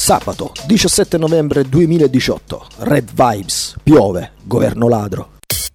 Sabato 17 novembre 2018, Red Vibes, piove, governo ladro.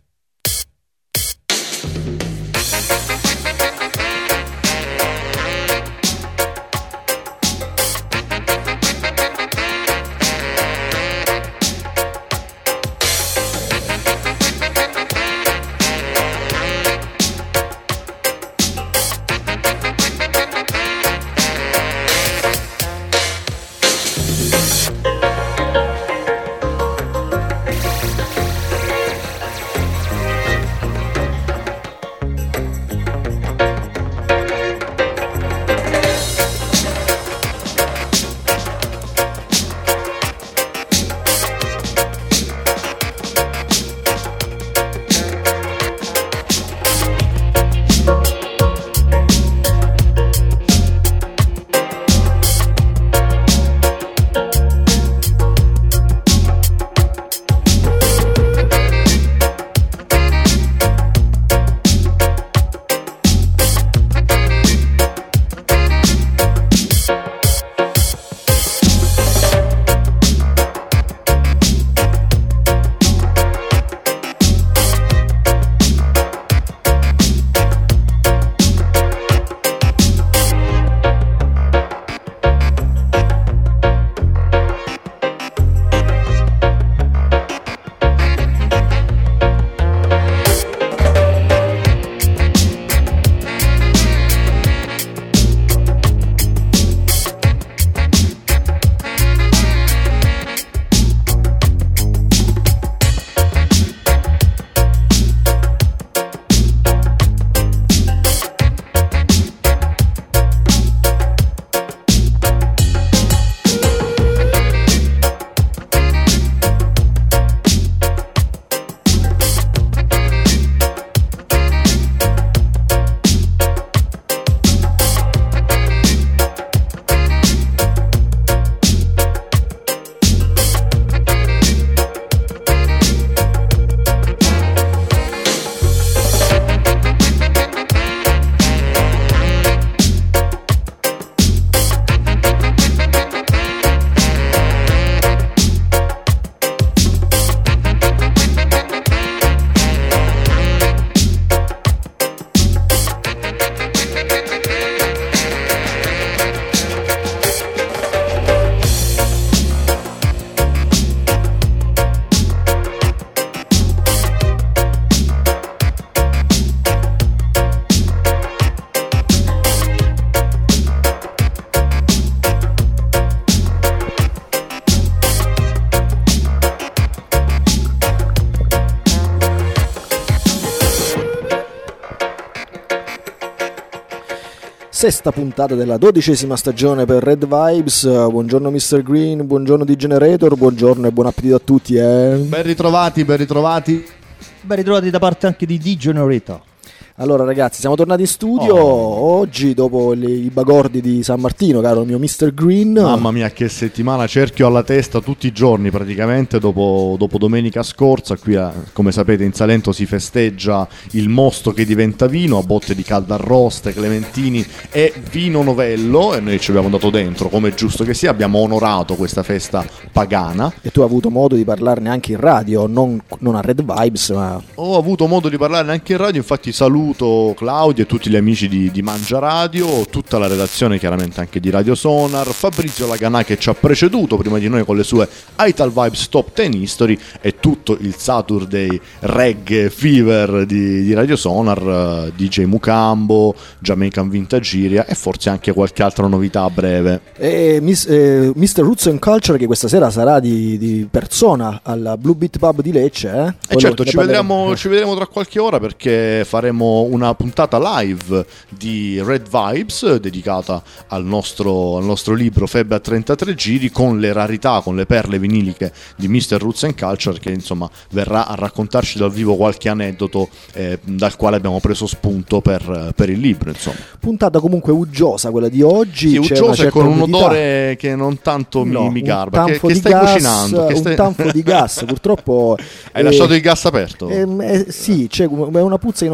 Sesta puntata della 12ª stagione per Red Vibes. Buongiorno Mr. Green, buongiorno D-Generator, buongiorno e buon appetito a tutti. Ben ritrovati. Ben ritrovati da parte anche di D-Generator. Allora ragazzi, siamo tornati in studio oggi dopo i bagordi di San Martino, caro mio Mr. Green. Mamma mia, che settimana, cerchio alla testa tutti i giorni praticamente. Dopo domenica scorsa qui come sapete in Salento si festeggia il mosto che diventa vino a botte di caldarroste, clementini e vino novello, e noi ci abbiamo dato dentro come è giusto che sia. Abbiamo onorato questa festa pagana. E tu hai avuto modo di parlarne anche in radio, non a Red Vibes, ma... Ho avuto modo di parlarne anche in radio, infatti saluto Claudio e tutti gli amici di Mangia Radio, tutta la redazione chiaramente anche di Radio Sonar, Fabrizio Laganà che ci ha preceduto prima di noi con le sue Ital Vibes Top 10 History e tutto il Saturday Reggae Fever di Radio Sonar, DJ Mucambo, Jamaican Vintagiria e forse anche qualche altra novità a breve. E Mr. Roots and Culture che questa sera sarà di persona al Blue Beat Pub di Lecce. E certo, ci vedremo tra qualche ora perché faremo una puntata live di Red Vibes dedicata al nostro libro Febbre a 33 giri, con le rarità, con le perle viniliche di Mr. Roots and Culture, che insomma verrà a raccontarci dal vivo qualche aneddoto dal quale abbiamo preso spunto per il libro, insomma. Puntata comunque uggiosa quella di oggi, sì, uggiosa e con un odore che non tanto mi garba. Che stai cucinando? Un tanfo di gas, purtroppo. Hai lasciato il gas aperto? Sì, c'è una puzza che non dipende dalla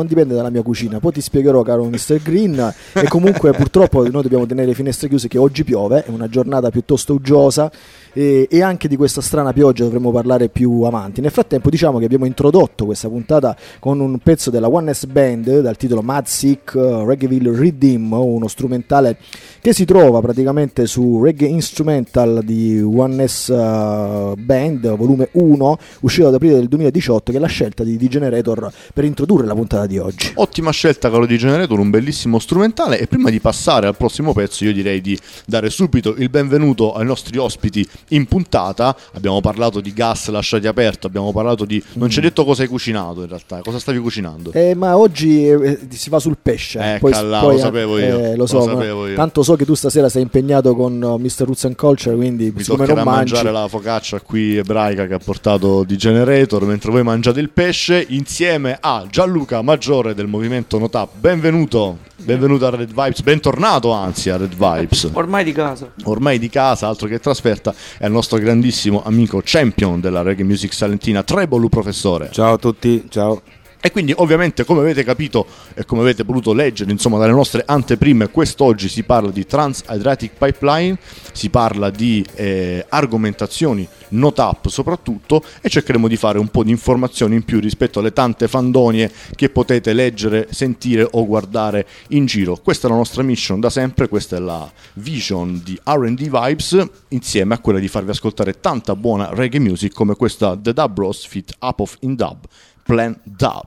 la mia cucina, poi ti spiegherò, caro Mr. Green. E comunque purtroppo noi dobbiamo tenere le finestre chiuse, che oggi piove, è una giornata piuttosto uggiosa, e anche di questa strana pioggia dovremo parlare più avanti. Nel frattempo diciamo che abbiamo introdotto questa puntata con un pezzo della One S Band dal titolo Mad Sick Reggaeville Redeem, uno strumentale che si trova praticamente su Reggae Instrumental di One S Band volume 1, uscito ad aprile del 2018, che è la scelta di D-Generator per introdurre la puntata di oggi. Ottima scelta, caro D-Generator, un bellissimo strumentale. E prima di passare al prossimo pezzo io direi di dare subito il benvenuto ai nostri ospiti in puntata. Abbiamo parlato di gas lasciati aperto, abbiamo parlato di... non ci hai detto cosa hai cucinato in realtà, cosa stavi cucinando? Ma oggi si va sul pesce. Poi, lo sapevo io. Lo sapevo io. Tanto so che tu stasera sei impegnato con Mr. Roots and Culture, quindi mi siccome toccherà non mangi... mangiare la focaccia qui ebraica che ha portato D-Generator, mentre voi mangiate il pesce, insieme a Gianluca Maggiore del movimento Notap. Benvenuto a Red Vibes, bentornato anzi a Red Vibes. Ormai di casa, altro che trasferta. È il nostro grandissimo amico champion della reggae music salentina, Trebolu Professore. Ciao a tutti, ciao. E quindi ovviamente, come avete capito e come avete potuto leggere insomma dalle nostre anteprime, quest'oggi si parla di Trans-Adriatic Pipeline, si parla di argomentazioni Notap soprattutto, e cercheremo di fare un po' di informazioni in più rispetto alle tante fandonie che potete leggere, sentire o guardare in giro. Questa è la nostra mission da sempre, questa è la vision di R&D Vibes, insieme a quella di farvi ascoltare tanta buona reggae music come questa The Dub Bros feat. Up of in Dub, Plan Dub.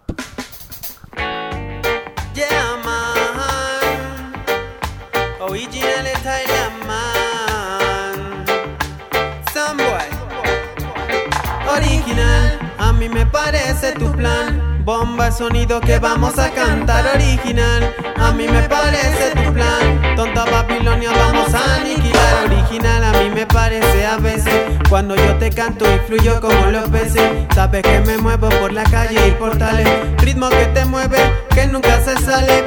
Yeah man, original Italian man, some boy, original, a mí me parece tu plan, bomba sonido que vamos a cantar original, a mí me parece tu plan, tonta Babilonia vamos a aniquilar original, a mí me parece a veces, cuando yo te canto y fluyo como los peces, sabes que me muevo por la calle y portales, ritmo que te mueve, que nunca se sale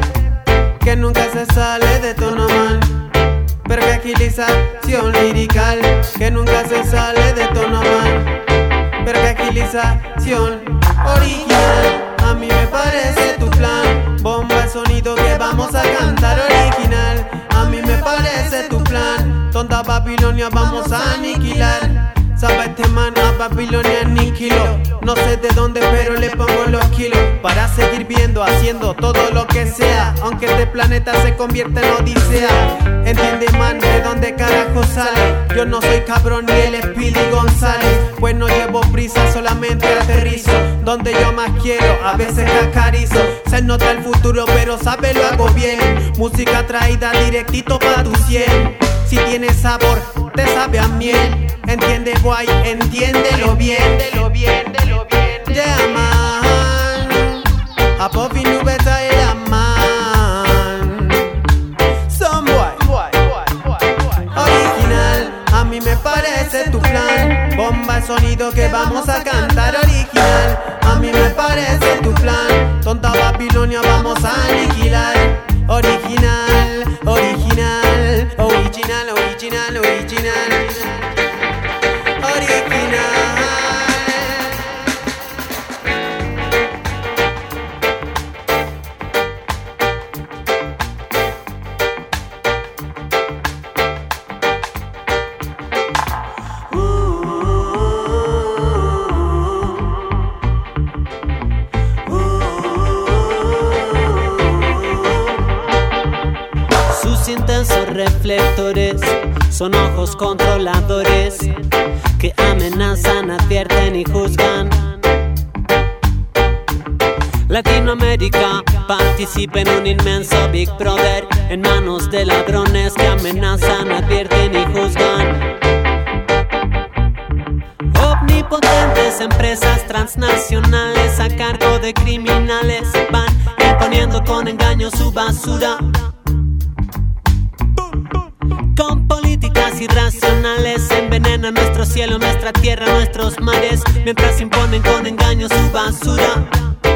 de tono man, perfectilización lirical, que nunca se sale de tono man, perfectilización original, a mí me parece tu plan, bomba el sonido que vamos a cantar original, a mí me parece tu plan, tonta Babilonia vamos a aniquilar. Sabe este man a Babilonia aniquiló. No sé de dónde pero le pongo los kilos para seguir viendo, haciendo todo lo que sea, aunque este planeta se convierta en odisea. Entiende man de dónde carajo sale. Yo no soy cabrón ni él es Pili González, pues no llevo prisa, solamente aterrizo donde yo más quiero, a veces acarizo. Se nota el futuro pero sabe lo hago bien. Música traída directito pa' tu 100. Si tiene sabor, te sabe a miel. Entiende guay, entiéndelo bien. Yeah man, a Puffy Nube Tyler man. Some boy, original, a mí me parece tu plan. Bomba el sonido que vamos a cantar original. A mí me parece tu plan. Tonta Babilonia vamos a aniquilar. Original, original, original, original, original. Sus intensos reflectores son ojos controladores que amenazan, advierten y juzgan. Latinoamérica participa en un inmenso Big Brother en manos de ladrones que amenazan, advierten y juzgan. Omnipotentes empresas transnacionales a cargo de criminales van imponiendo con engaño su basura. Con políticas irracionales envenenan nuestro cielo, nuestra tierra, nuestros mares, mientras imponen con engaño su basura.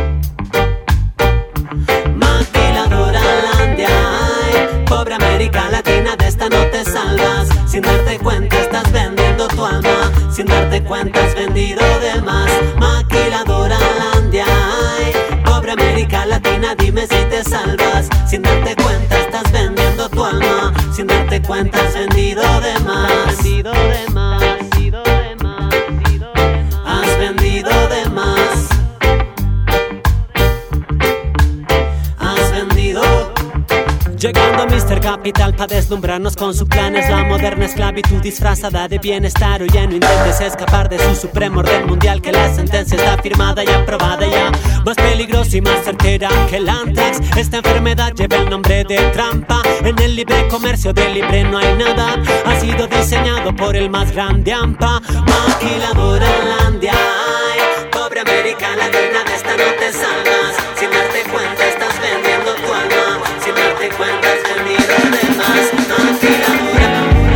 Maquiladora Landia, ay, pobre América Latina, de esta no te salvas. Sin darte cuenta estás vendiendo tu alma, sin darte cuenta has vendido de más. Maquiladora Landia, ay, pobre América Latina, dime dime si te salvas. Sin darte cuenta estás vendiendo tu alma. Sin darte cuenta has vendido de más. Vendido de más, vendido de más, vendido de más. Has vendido de más. Has vendido. Llegando a Mr. Capital pa' deslumbrarnos con su plan. Es la moderna esclavitud disfrazada de bienestar. Oye, no intentes escapar de su supremo orden mundial, que la sentencia está firmada y aprobada ya. Más peligrosa y más certera que el Antrax. Esta enfermedad lleva el nombre de trampa. En el libre comercio del libre no hay nada. Ha sido diseñado por el más grande AMPA. Maquiladora Landia, ay, pobre América Latina, de esta no te salvas. Sin darte cuenta estás vendiendo tu alma. Sin darte cuenta has vendido de más. Maquiladora.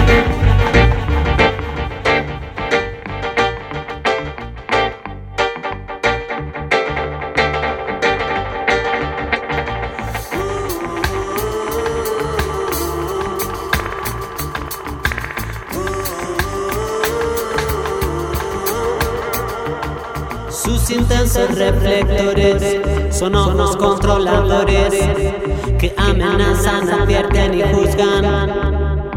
Sus intensos reflectores son ojos controladores que amenazan, advierten y juzgan.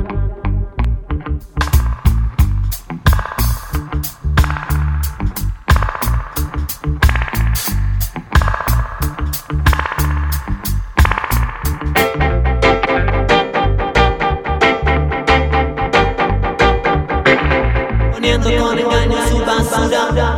Poniendo con engaño su basura.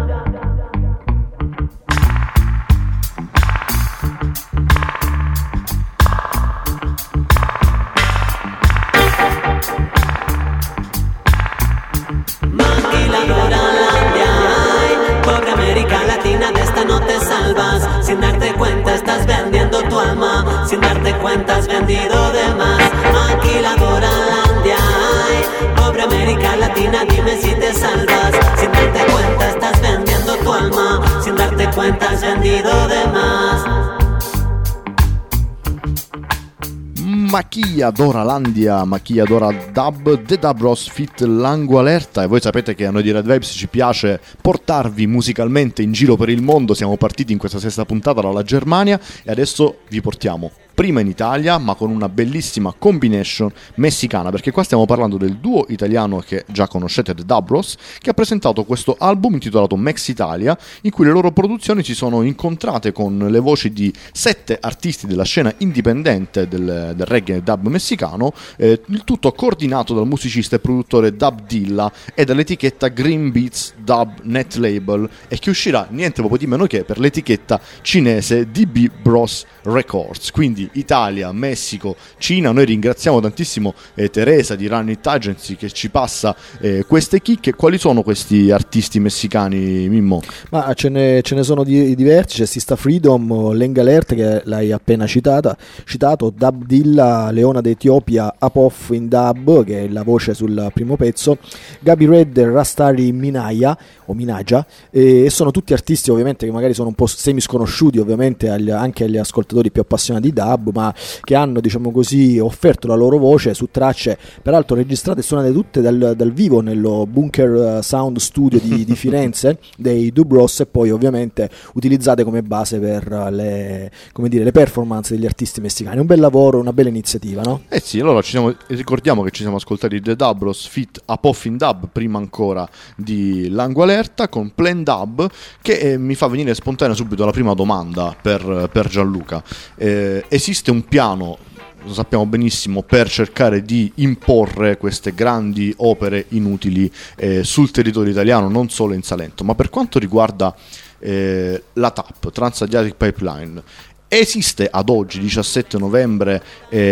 Sin darte cuenta estás vendiendo tu alma. Sin darte cuenta has vendido de más. Maquiladora Landia, ay, pobre América Latina, dime si te salvas. Sin darte cuenta estás vendiendo tu alma. Sin darte cuenta has vendido de más. Maquiladora Landia, Maquiladora Dub, The Dub Bros Fit Langualerta. E voi sapete che a noi di Red Vibes ci piace portarvi musicalmente in giro per il mondo. Siamo partiti in questa sesta puntata dalla Germania e adesso vi portiamo prima in Italia, ma con una bellissima combination messicana, perché qua stiamo parlando del duo italiano che già conoscete, The Dub Bros, che ha presentato questo album intitolato Mex Italia, in cui le loro produzioni si sono incontrate con le voci di 7 artisti della scena indipendente del reggae e dub messicano, il tutto coordinato dal musicista e produttore Dub Dilla e dall'etichetta Green Beats Dub Net Label, e che uscirà niente proprio di meno che per l'etichetta cinese DB Bros Records. Quindi Italia, Messico, Cina. Noi ringraziamo tantissimo Teresa di Run It Agency che ci passa queste chicche. Quali sono questi artisti messicani, Mimmo? Ma ce ne sono diversi. C'è Sista Freedom, Lengalert che l'hai appena citato, Dub Dilla, Leona d'Etiopia, Apof in Dub che è la voce sul primo pezzo, Gabi Red e Rastari Minaya o Minaja, e sono tutti artisti ovviamente che magari sono un po' semi sconosciuti ovviamente anche agli ascoltatori più appassionati di dub, ma che hanno, diciamo così, offerto la loro voce su tracce peraltro registrate e suonate tutte dal vivo nello Bunker Sound Studio di Firenze dei Dub Bros, e poi ovviamente utilizzate come base per le performance degli artisti messicani. Un bel lavoro, una bella iniziativa, no? Eh sì, allora ricordiamo che ci siamo ascoltati The Dub Bros Fit Apof in Dub, prima ancora di Langualerta con Plan Dub, che mi fa venire spontanea subito la prima domanda per Gianluca. Esiste un piano, lo sappiamo benissimo, per cercare di imporre queste grandi opere inutili sul territorio italiano, non solo in Salento, ma per quanto riguarda la TAP, Trans-Adriatic Pipeline, esiste ad oggi, 17 novembre,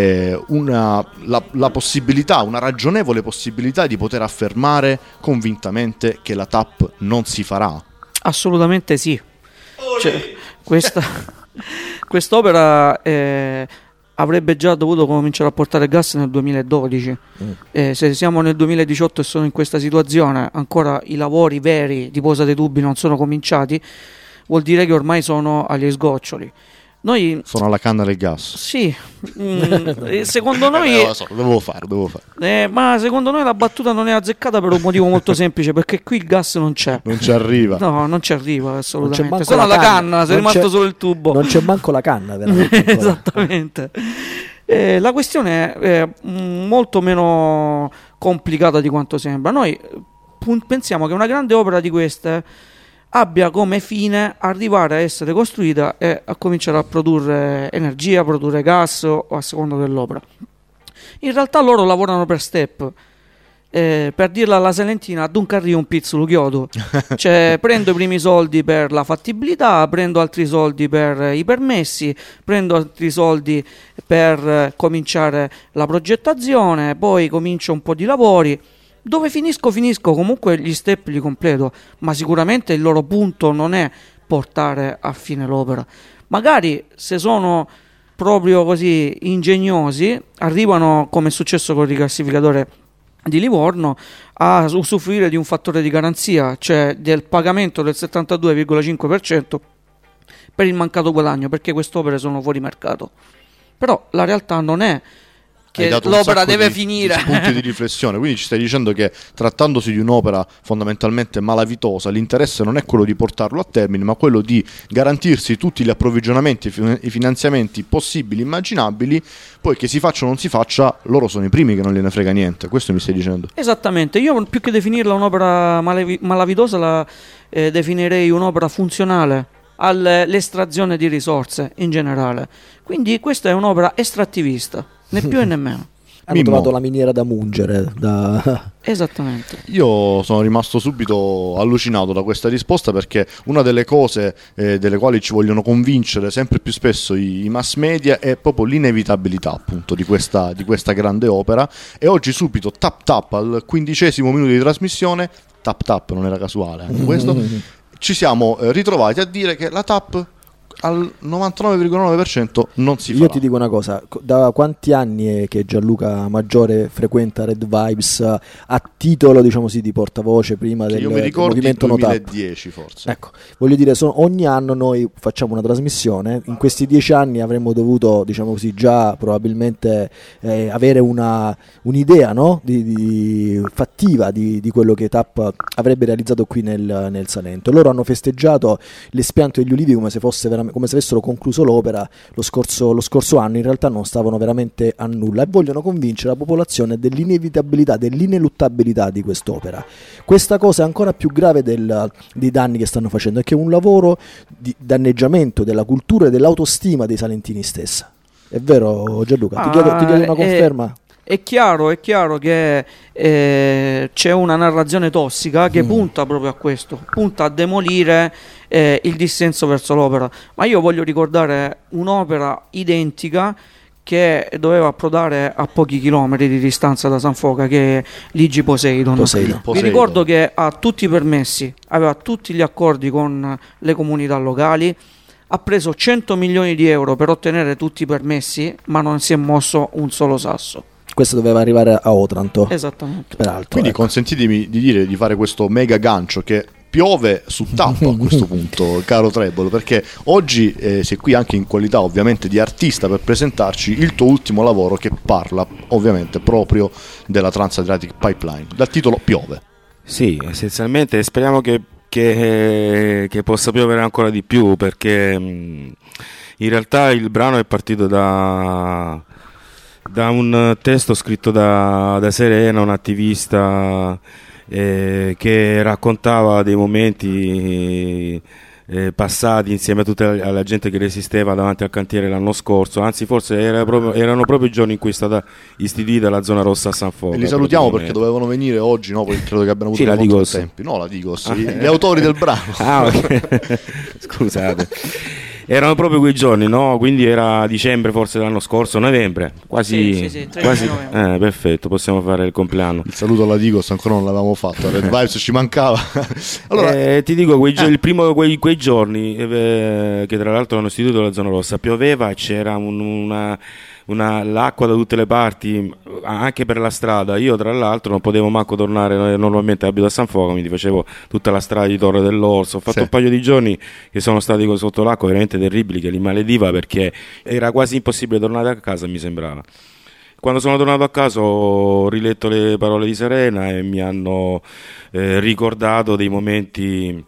la possibilità, una ragionevole possibilità di poter affermare convintamente che la TAP non si farà? Assolutamente sì. Cioè, quest'opera avrebbe già dovuto cominciare a portare gas nel 2012. Se siamo nel 2018 e sono in questa situazione, ancora i lavori veri di posa dei tubi non sono cominciati, vuol dire che ormai sono agli sgoccioli. Noi sono alla canna del gas. sì, secondo noi lo so, devo fare. ma secondo noi la battuta non è azzeccata per un motivo molto semplice, perché qui il gas non c'è. Non ci arriva. No, non ci arriva Non c'è assolutamente. manco Solo la canna, sei non rimasto c'è- solo il tubo. Non c'è manco la canna, veramente. ancora. Esattamente. La questione è molto meno complicata di quanto sembra. Noi pensiamo che una grande opera di queste abbia come fine arrivare a essere costruita e a cominciare a produrre energia, produrre gas o a seconda dell'opera. In realtà loro lavorano per step. Per dirla alla salentina, dunque arriva un pizzolo chiodo. Cioè, prendo i primi soldi per la fattibilità, prendo altri soldi per i permessi, prendo altri soldi per cominciare la progettazione, poi comincio un po' di lavori. Dove finisco, comunque gli step li completo, ma sicuramente il loro punto non è portare a fine l'opera. Magari se sono proprio così ingegnosi, arrivano, come è successo con il rigassificatore di Livorno, a usufruire di un fattore di garanzia, cioè del pagamento del 72,5% per il mancato guadagno, perché queste opere sono fuori mercato. Però la realtà non è Hai che dato un l'opera sacco deve di finire. spunti di riflessione, quindi ci stai dicendo che trattandosi di un'opera fondamentalmente malavitosa, l'interesse non è quello di portarlo a termine, ma quello di garantirsi tutti gli approvvigionamenti e i finanziamenti possibili, immaginabili, poi che si faccia o non si faccia, loro sono i primi che non gliene frega niente. Questo mi stai dicendo? Esattamente, io più che definirla un'opera malavitosa la definirei un'opera funzionale all'estrazione di risorse in generale. Quindi questa è un'opera estrattivista, né più e né meno. Hanno Mimmo. trovato la miniera da mungere. Esattamente. Io sono rimasto subito allucinato da questa risposta, perché una delle cose delle quali ci vogliono convincere sempre più spesso i mass media è proprio l'inevitabilità appunto di questa grande opera, e oggi subito tap al 15° minuto di trasmissione, tap non era casuale anche questo, ci siamo ritrovati a dire che la TAP al 99,9% non si farà. Io ti dico una cosa, da quanti anni è che Gianluca Maggiore frequenta Red Vibes a titolo, diciamo sì, di portavoce prima Che del io mi ricordo movimento nel No TAP? 2010 forse. Ecco, voglio dire, ogni anno noi facciamo una trasmissione. In questi 10 anni avremmo dovuto, diciamo così, già probabilmente avere un'idea, no? di fattiva di quello che TAP avrebbe realizzato qui nel Salento. Loro hanno festeggiato l'espianto degli ulivi come se fosse come se avessero concluso l'opera lo scorso anno. In realtà non stavano veramente a nulla e vogliono convincere la popolazione dell'inevitabilità, dell'ineluttabilità di quest'opera. Questa cosa è ancora più grave dei danni che stanno facendo, è che è un lavoro di danneggiamento della cultura e dell'autostima dei salentini stessa. È vero, Gianluca? Ti chiedo una conferma. È chiaro che c'è una narrazione tossica che punta proprio a questo, punta a demolire il dissenso verso l'opera. Ma io voglio ricordare un'opera identica che doveva approdare a pochi chilometri di distanza da San Foca, che è l'Igi Poseidon. Vi ricordo che ha tutti i permessi, aveva tutti gli accordi con le comunità locali, ha preso 100 milioni di euro per ottenere tutti i permessi, ma non si è mosso un solo sasso. Questo doveva arrivare a Otranto. Esattamente. Peraltro, Quindi ecco. consentitemi di dire, di fare questo mega gancio che piove su tappa a questo punto, caro Trebolo, perché oggi sei qui anche in qualità ovviamente di artista per presentarci il tuo ultimo lavoro, che parla ovviamente proprio della Trans-Adriatic Pipeline, dal titolo Piove. Sì, essenzialmente speriamo che possa piovere ancora di più, perché in realtà il brano è partito da un testo scritto da Serena, un'attivista che raccontava dei momenti passati insieme a tutta la gente che resisteva davanti al cantiere l'anno scorso. Anzi, forse erano proprio i giorni in cui è stata istituita la zona rossa a San Foca. E li salutiamo perché dovevano venire oggi, no? Poi credo che abbiano avuto molto tempo. No, la Digos, gli autori del brano. Okay. Scusate. Erano proprio quei giorni, no? Quindi era dicembre forse dell'anno scorso, novembre, quasi. Sì, 13 novembre. Perfetto, possiamo fare il compleanno. Il saluto alla Digos ancora non l'avevamo fatto, Red Vibes ci mancava. Allora, ti dico, quei giorni che tra l'altro hanno istituito la zona rossa, pioveva e c'era una l'acqua da tutte le parti, anche per la strada. Io tra l'altro non potevo manco tornare, normalmente abito a San Foco, quindi facevo tutta la strada di Torre dell'Orso. Ho fatto un paio di giorni che sono stati sotto l'acqua veramente terribili, che li malediva, perché era quasi impossibile tornare a casa, mi sembrava. Quando sono tornato a casa ho riletto le parole di Serena e mi hanno ricordato dei momenti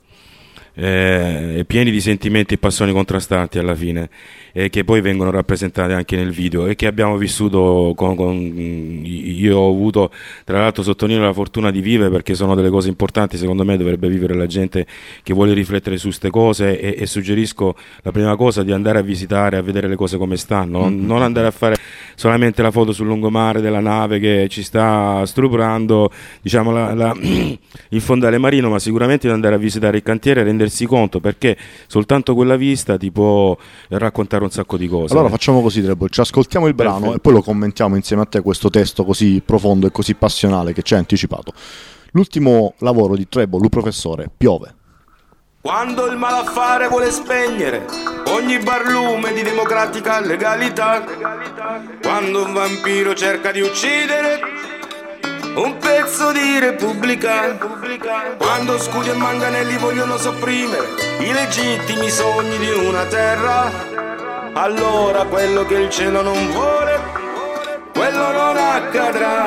pieni di sentimenti e passioni contrastanti alla fine, che poi vengono rappresentati anche nel video e che abbiamo vissuto io ho avuto, tra l'altro sottolineo, la fortuna di vivere, perché sono delle cose importanti. Secondo me dovrebbe vivere la gente che vuole riflettere su queste cose, e suggerisco la prima cosa di andare a visitare, a vedere le cose come stanno, non andare a fare solamente la foto sul lungomare della nave che ci sta stuprando, diciamo, il fondale marino, ma sicuramente di andare a visitare il cantiere e rendersi conto, perché soltanto quella vista ti può raccontare un sacco di cose. Allora facciamo così, Trebo, ci ascoltiamo il brano. Perfetto. E poi lo commentiamo insieme a te, questo testo così profondo e così passionale che ci hai anticipato. L'ultimo lavoro di Trebo, Lu Professore, Piove. Quando il malaffare vuole spegnere ogni barlume di democratica legalità, quando un vampiro cerca di uccidere un pezzo di repubblica, quando scudi e manganelli vogliono sopprimere i legittimi sogni di una terra, allora quello che il cielo non vuole, quello non accadrà.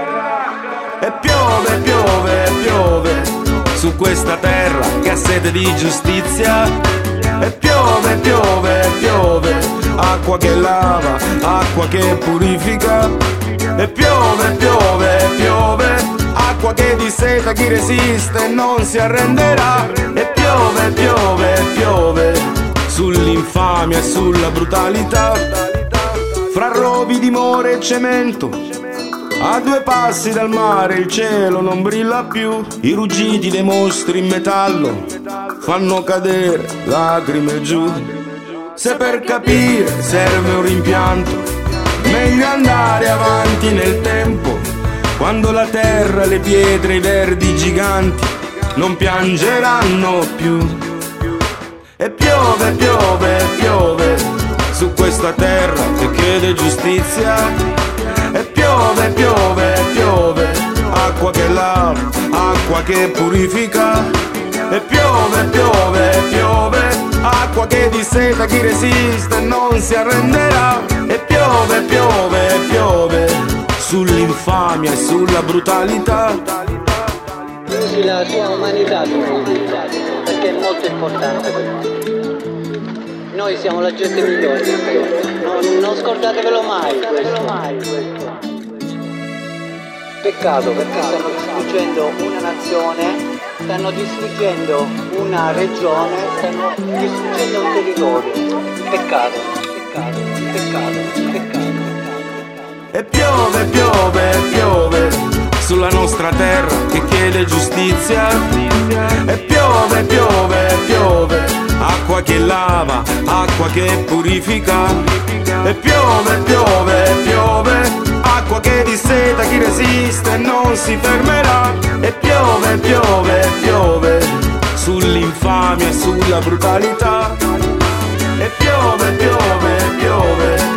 E piove, piove, piove su questa terra che ha sede di giustizia. E piove, piove, piove, acqua che lava, acqua che purifica. E piove, piove, piove, acqua che disseta chi resiste e non si arrenderà. E piove, piove, piove sull'infamia e sulla brutalità, fra rovi di more e cemento, a 2 passi dal mare il cielo non brilla più, i ruggiti dei mostri in metallo fanno cadere lacrime giù. Se per capire serve un rimpianto, meglio andare avanti nel tempo, quando la terra, le pietre, i verdi giganti non piangeranno più. E piove, piove, piove su questa terra che chiede giustizia. E piove, piove, piove, acqua che lava, acqua che purifica. E piove, piove, piove, acqua che disseta chi resiste e non si arrenderà. E piove, piove, piove sull'infamia e sulla brutalità. Usi la sua umanità, perché è molto importante per noi. Noi siamo la gente migliore, non scordatevelo mai questo. Peccato, perché stanno distruggendo una nazione, stanno distruggendo una regione, stanno distruggendo un territorio. Peccato, peccato, peccato, peccato. E piove, piove, piove sulla nostra terra che chiede giustizia. E piove, piove, piove, acqua che lava, acqua che purifica. E piove, piove, piove, acqua che disseta chi resiste e non si fermerà. E piove, piove, piove sull'infamia e sulla brutalità. E piove, piove, piove.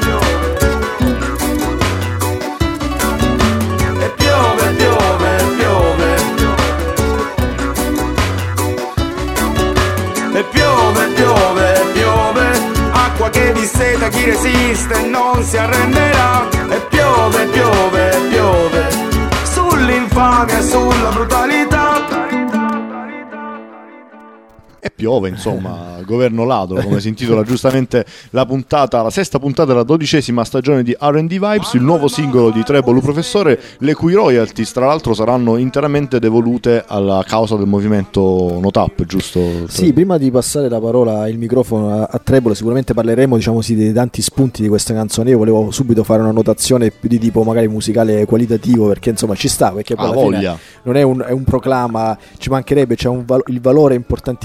E piove, piove, piove, acqua che disseta chi resiste e non si arrenderà. E piove, piove, piove sull'infamia e sulla brutalità. E piove, insomma, Governo Ladro, come si intitola giustamente la puntata, la 6ª puntata della 12ª stagione di R&D Vibes, il nuovo singolo di Trebo, Lu Professore, le cui royalties tra l'altro saranno interamente devolute alla causa del movimento No Tap, giusto? Sì, prima di passare la parola, il microfono a Trebo, sicuramente parleremo, diciamo sì, dei tanti spunti di questa canzone. Io volevo subito fare una notazione più di tipo magari musicale qualitativo, perché insomma ci sta, perché poi alla fine non è un proclama, ci mancherebbe, c'è il valore importantissimo, però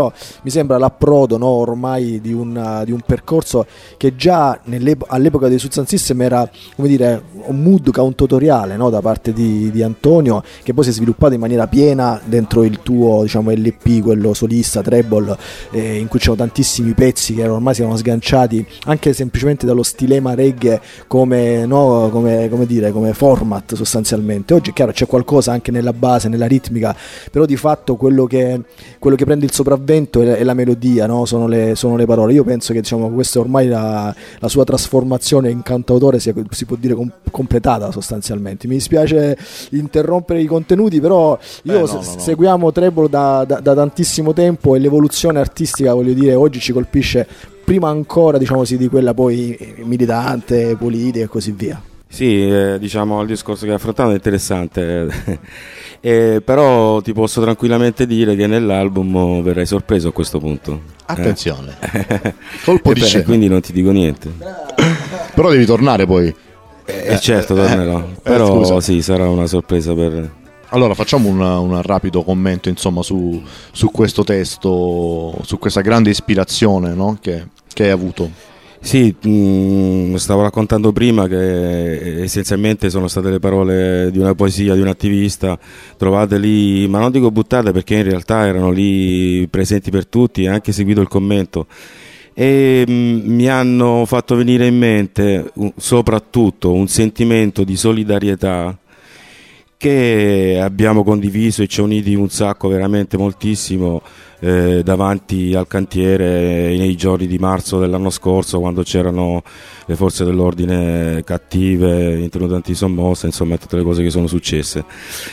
almeno mi sembra l'approdo, no, ormai di un percorso che già all'epoca dei Suzanne System era, come dire, un mood cantautoriale, no, da parte di Antonio, che poi si è sviluppato in maniera piena dentro il tuo, diciamo, LP, quello solista, Treble, in cui c'erano tantissimi pezzi che ormai si erano sganciati anche semplicemente dallo stilema reggae come format sostanzialmente. Oggi è chiaro c'è qualcosa anche nella base, nella ritmica, però di fatto quello che prende il sopravvento è la melodia, no? Sono le parole. Io penso che, diciamo, questa è ormai la sua trasformazione in cantautore si può dire completata sostanzialmente. Mi dispiace interrompere i contenuti, però seguiamo Treble da tantissimo tempo, e l'evoluzione artistica, voglio dire, oggi ci colpisce prima ancora, diciamo così, di quella poi militante, politica e così via. Sì, diciamo, il discorso che ha affrontato è interessante, però ti posso tranquillamente dire che nell'album verrai sorpreso a questo punto. Attenzione, colpo di scena. Quindi non ti dico niente. Però devi tornare poi. Certo, tornerò. Però scusa. Sì, sarà una sorpresa per... Allora facciamo un rapido commento, insomma, su questo testo, su questa grande ispirazione, no? che hai avuto. Sì, stavo raccontando prima che essenzialmente sono state le parole di una poesia, di un attivista, trovate lì, ma non dico buttate, perché in realtà erano lì presenti per tutti, e anche seguito il commento, e mi hanno fatto venire in mente soprattutto un sentimento di solidarietà che abbiamo condiviso e ci ha uniti un sacco, veramente moltissimo, davanti al cantiere nei giorni di marzo dell'anno scorso, quando c'erano le forze dell'ordine cattive, intenute antisommossa, insomma tutte le cose che sono successe.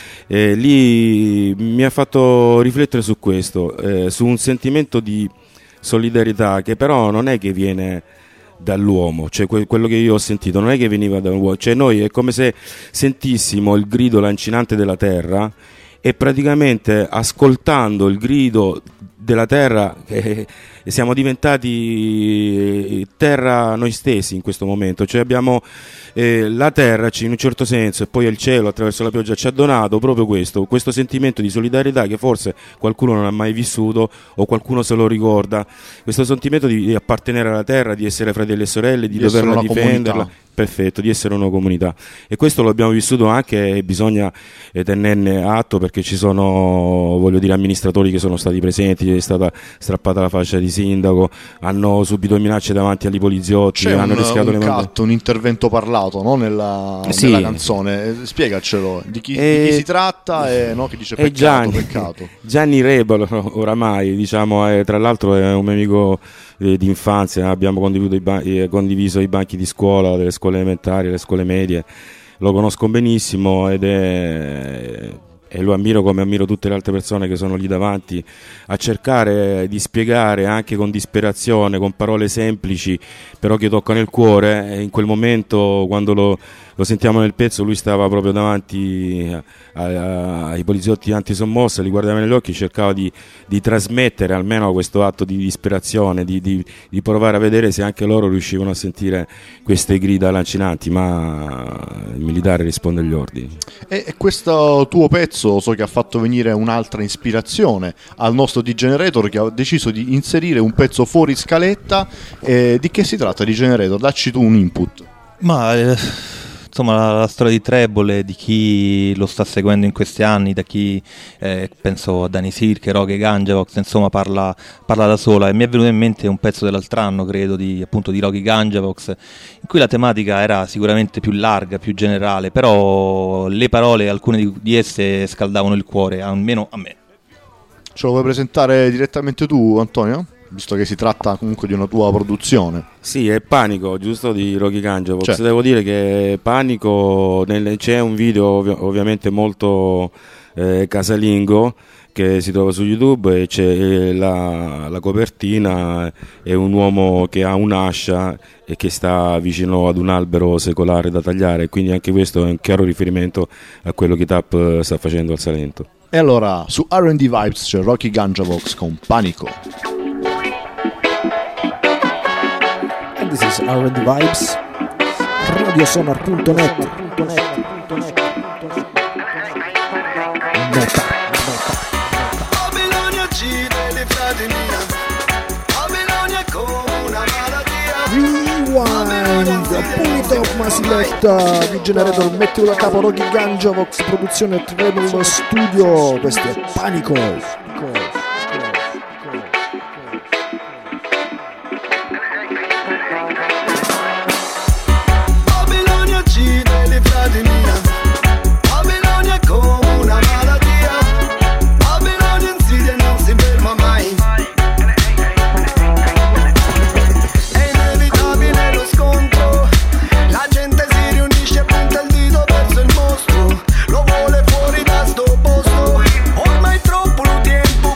Lì mi ha fatto riflettere su questo, su un sentimento di solidarietà che però non è che viene dall'uomo, cioè quello che io ho sentito non è che veniva dall'uomo, cioè noi è come se sentissimo il grido lancinante della terra, e praticamente ascoltando il grido della terra siamo diventati terra noi stessi in questo momento, cioè abbiamo la terra in un certo senso, e poi il cielo attraverso la pioggia ci ha donato proprio questo sentimento di solidarietà che forse qualcuno non ha mai vissuto o qualcuno se lo ricorda, questo sentimento di appartenere alla terra, di essere fratelli e sorelle, di doverla difenderla. Comunità. Perfetto, di essere una comunità, e questo lo abbiamo vissuto anche, e bisogna tenerne atto, perché ci sono, voglio dire, amministratori che sono stati presenti, è stata strappata la fascia di sindaco, hanno subito minacce davanti agli poliziotti, hanno rischiato le mani. Un intervento parlato, no? nella canzone, spiegacelo di chi si tratta, no? Che dice peccato. Gianni Rebolo, oramai, diciamo, tra l'altro è un mio amico di infanzia, abbiamo condiviso i banchi di scuola, delle scuole elementari, le scuole medie, lo conosco benissimo e lo ammiro come ammiro tutte le altre persone che sono lì davanti a cercare di spiegare anche con disperazione, con parole semplici però che toccano il cuore. E in quel momento, quando lo sentiamo nel pezzo, lui stava proprio davanti ai poliziotti antisommossa, li guardava negli occhi, cercava di trasmettere almeno questo atto di disperazione, di provare a vedere se anche loro riuscivano a sentire queste grida lancinanti, ma il militare risponde agli ordini. E questo tuo pezzo so che ha fatto venire un'altra ispirazione al nostro D-Generator, che ha deciso di inserire un pezzo fuori scaletta. Di che si tratta D-Generator? Dacci tu un input. Ma insomma, la storia di Treble, di chi lo sta seguendo in questi anni, da chi penso a Dani Sirke, Roche Gangavox, insomma parla da sola, e mi è venuto in mente un pezzo dell'altro anno, credo, di Roche Gangavox, in cui la tematica era sicuramente più larga, più generale, però le parole, alcune di esse scaldavano il cuore, almeno a me. Ce lo vuoi presentare direttamente tu, Antonio? Visto che si tratta comunque di una tua produzione. Sì, è Panico, giusto, di Roche Gangavox. Certo. Devo dire che Panico, c'è un video ovviamente molto casalingo che si trova su YouTube, e c'è la copertina, è un uomo che ha un'ascia e che sta vicino ad un albero secolare da tagliare, quindi anche questo è un chiaro riferimento a quello che TAP sta facendo al Salento. E allora su R&D Vibes c'è Roche Gangavox con Panico. This is R&D Vibes, radiosonar.net. Babilonia uccide le fratelli Pulitop Masiletta di Generator, mettilo da capo Rocky Ganja, Vox Produzione Treble Studio, questo è Panico. Babilonia uccide le frasi mia, Babilonia è come una malattia, Babilonia insidia e non si ferma mai. È inevitabile lo scontro, la gente si riunisce e punta il dito verso il mostro, lo vuole fuori da sto posto, ormai troppo tempo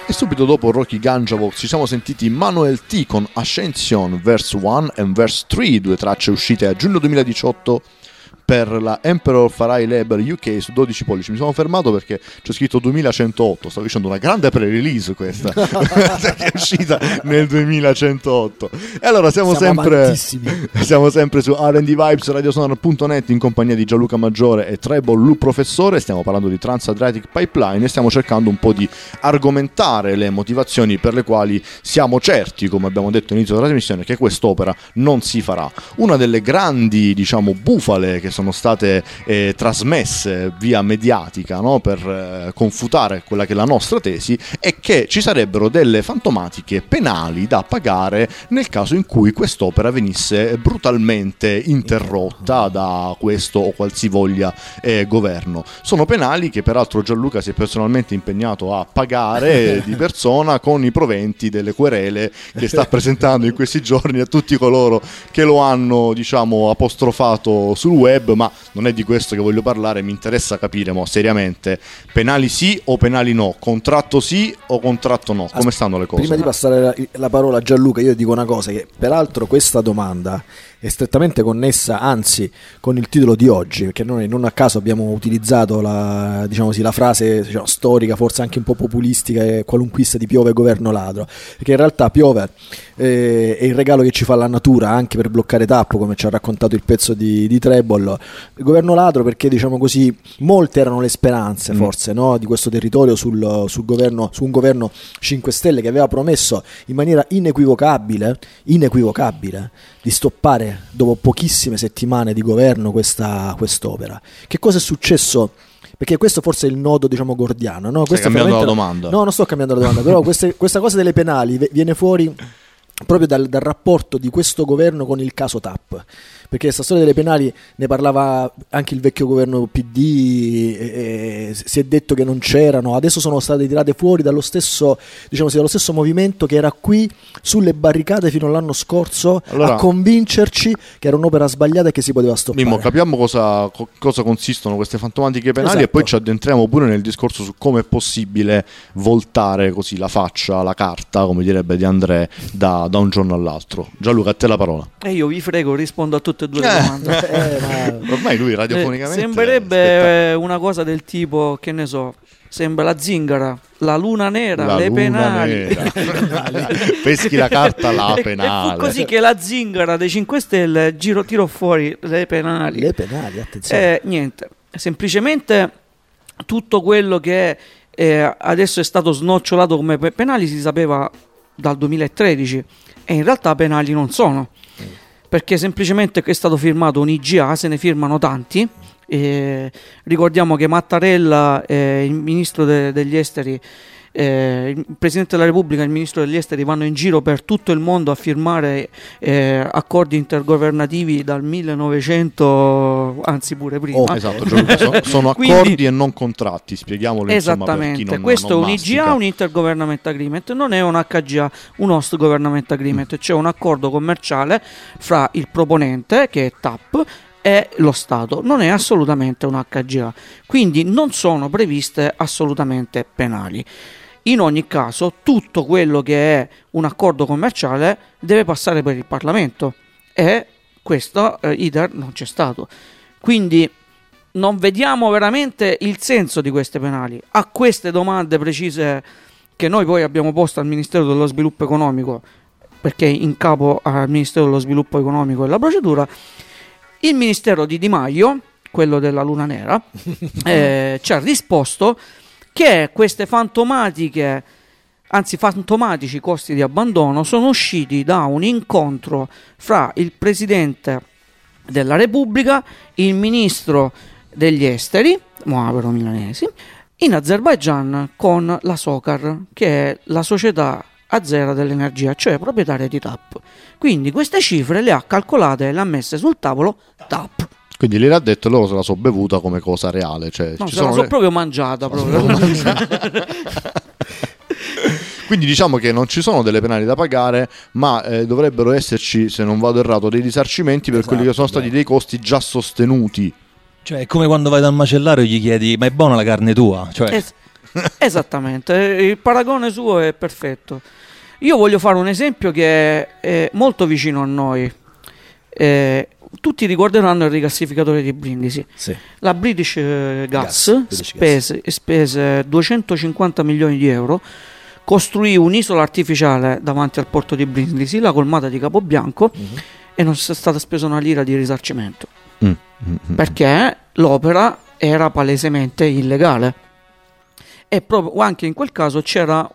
E subito dopo Rocky Ganjavox ci siamo sentiti Manuel T con Ascension Verse 1 e Verse 3, 2 tracce uscite a giugno 2018 per la Emperor Farai Label UK su 12 pollici. Mi sono fermato perché c'è scritto 2108, stavo dicendo una grande pre-release questa che è uscita nel 2108. E allora siamo sempre su R&D Vibes, radiosonar.net in compagnia di Gianluca Maggiore e Treble Lu Professore. Stiamo parlando di Trans-Adriatic Pipeline e stiamo cercando un po' di argomentare le motivazioni per le quali siamo certi, come abbiamo detto all'inizio della trasmissione, che quest'opera non si farà. Una delle grandi, diciamo, bufale che sono state trasmesse via mediatica, no? Per confutare quella che è la nostra tesi, è che ci sarebbero delle fantomatiche penali da pagare nel caso in cui quest'opera venisse brutalmente interrotta da questo o qualsivoglia governo. Sono penali che peraltro Gianluca si è personalmente impegnato a pagare di persona con i proventi delle querele che sta presentando in questi giorni a tutti coloro che lo hanno, diciamo, apostrofato sul web. Ma non è di questo che voglio parlare, mi interessa capire seriamente, penali sì o penali no, contratto sì o contratto no, come stanno le cose? Prima di passare la parola a Gianluca, io dico una cosa, che peraltro questa domanda è strettamente connessa, anzi, con il titolo di oggi, perché noi non a caso abbiamo utilizzato la frase, diciamo, storica, forse anche un po' populistica e qualunquista di piove governo ladro, perché in realtà piove è il regalo che ci fa la natura anche per bloccare tappo, come ci ha raccontato il pezzo di Treble. Il governo ladro perché, diciamo così, molte erano le speranze forse, no, di questo territorio su un governo 5 Stelle che aveva promesso in maniera inequivocabile di stoppare dopo pochissime settimane di governo quest'opera. Che cosa è successo? Perché questo forse è il nodo, diciamo, gordiano, no? Stai cambiando la domanda. No, non sto cambiando la domanda, però questa cosa delle penali viene fuori proprio dal rapporto di questo governo con il caso TAP, perché questa storia delle penali ne parlava anche il vecchio governo PD, si è detto che non c'erano, adesso sono state tirate fuori dallo stesso movimento che era qui sulle barricate fino all'anno scorso, allora, a convincerci che era un'opera sbagliata e che si poteva stoppare. Mimmo, capiamo cosa consistono queste fantomatiche penali, esatto. E poi ci addentriamo pure nel discorso su come è possibile voltare così la faccia, la carta, come direbbe De André, da un giorno all'altro. Gianluca, a te la parola. E io vi frego, rispondo a tutte e due le domande. Ormai lui radiofonicamente sembrerebbe una cosa del tipo, che ne so, sembra la zingara, la luna nera, le penali. Peschi la carta, la penale. E fu così che la zingara dei 5 Stelle tirò fuori le penali. Le penali, attenzione. Niente, semplicemente tutto quello che adesso è stato snocciolato come penali si sapeva dal 2013 e in realtà penali non sono, perché semplicemente è stato firmato un IGA, se ne firmano tanti. Ricordiamo che Mattarella, il ministro degli esteri, il Presidente della Repubblica e il Ministro degli Esteri vanno in giro per tutto il mondo a firmare accordi intergovernativi dal 1900, anzi pure prima. Esatto, sono accordi e non contratti, spieghiamolo. Esattamente, insomma, per chi questo non è un IGA, un Intergovernment Agreement, non è un HGA, un Host Government Agreement, c'è un accordo commerciale fra il proponente, che è TAP, e lo Stato, non è assolutamente un HGA, quindi non sono previste assolutamente penali. In ogni caso, tutto quello che è un accordo commerciale deve passare per il Parlamento e questo iter non c'è stato. Quindi non vediamo veramente il senso di queste penali. A queste domande precise che noi poi abbiamo posto al Ministero dello Sviluppo Economico, perché in capo al Ministero dello Sviluppo Economico è la procedura, il Ministero di Di Maio, quello della Luna Nera, ci ha risposto che queste fantomatici costi di abbandono sono usciti da un incontro fra il Presidente della Repubblica, il Ministro degli Esteri, Moavero Milanesi, in Azerbaigian con la Sokar, che è la società azera dell'energia, cioè proprietaria di TAP. Quindi queste cifre le ha calcolate e le ha messe sul tavolo TAP. Quindi gliel'ha detto e loro se la so bevuta come cosa reale. Cioè, no, se la so proprio mangiata. Quindi diciamo che non ci sono delle penali da pagare, ma dovrebbero esserci, se non vado errato, dei risarcimenti per quelli che sono stati dei costi già sostenuti. Cioè è come quando vai dal macellario e gli chiedi: ma è buona la carne tua? Cioè... Esattamente, il paragone suo è perfetto. Io voglio fare un esempio che è molto vicino a noi. Tutti ricorderanno il rigassificatore di Brindisi. Sì. La British Gas spese 250 milioni di euro, costruì un'isola artificiale davanti al porto di Brindisi, la colmata di Capobianco, e non è stata spesa una lira di risarcimento, perché l'opera era palesemente illegale. E proprio anche in quel caso c'era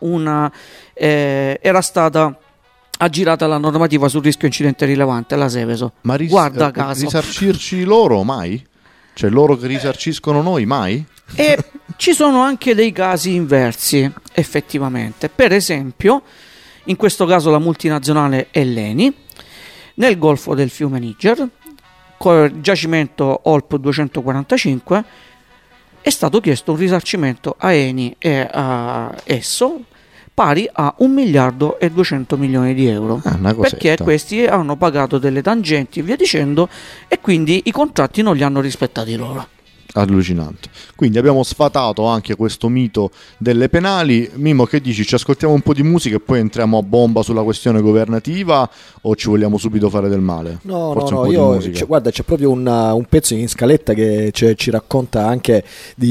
era stata aggirata la normativa sul rischio incidente rilevante, la Seveso. Ma guarda caso, risarcirci loro mai? Cioè loro che risarciscono noi mai? E ci sono anche dei casi inversi, effettivamente. Per esempio, in questo caso la multinazionale Elleni, nel golfo del fiume Niger, con giacimento OLP 245, è stato chiesto un risarcimento a Eni e a Esso pari a 1 miliardo e 200 milioni di euro, perché questi hanno pagato delle tangenti e via dicendo, e quindi i contratti non li hanno rispettati loro. Allucinante. Quindi abbiamo sfatato anche questo mito delle penali. Mimmo, che dici? Ci ascoltiamo un po' di musica e poi entriamo a bomba sulla questione governativa, o ci vogliamo subito fare del male? No, guarda, c'è proprio un pezzo in scaletta che ci racconta anche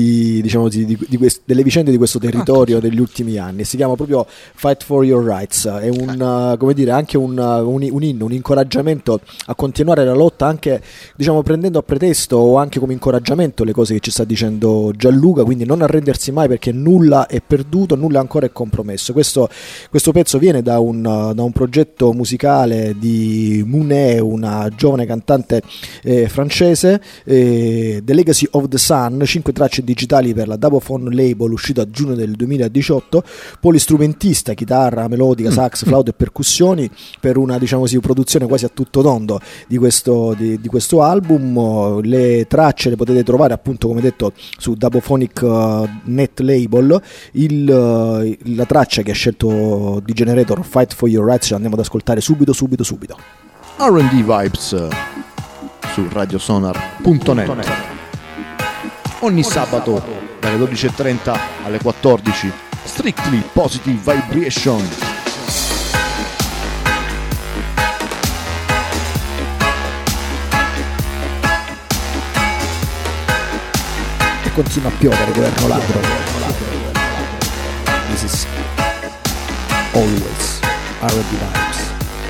delle vicende di questo territorio degli ultimi anni. Si chiama proprio Fight for Your Rights. È anche un inno, un incoraggiamento a continuare la lotta, anche prendendo a pretesto o anche come incoraggiamento le cose che ci sta dicendo Gianluca, quindi non arrendersi mai, perché nulla è perduto, nulla ancora è compromesso. Questo pezzo viene da un progetto musicale di Mounet, una giovane cantante francese, The Legacy of the Sun, 5 tracce digitali per la Dabophone Label, uscito a giugno del 2018, polistrumentista, chitarra, melodica, sax, flauto e percussioni, per una produzione quasi a tutto tondo di questo album. Le tracce le potete trovare appunto, come detto, su Dabophonic Net Label. La traccia che ha scelto di Generator, Fight for Your Rights, ce l'andiamo ad ascoltare subito. R&D Vibes su radiosonar.net. Ogni sabato dalle 12:30 alle 14, Strictly Positive Vibration. Continua a piovere, governo ladro. This is always R&D Vibes.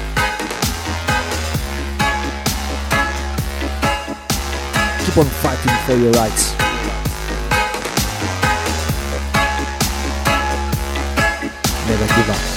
Keep on fighting for your rights. Never give up.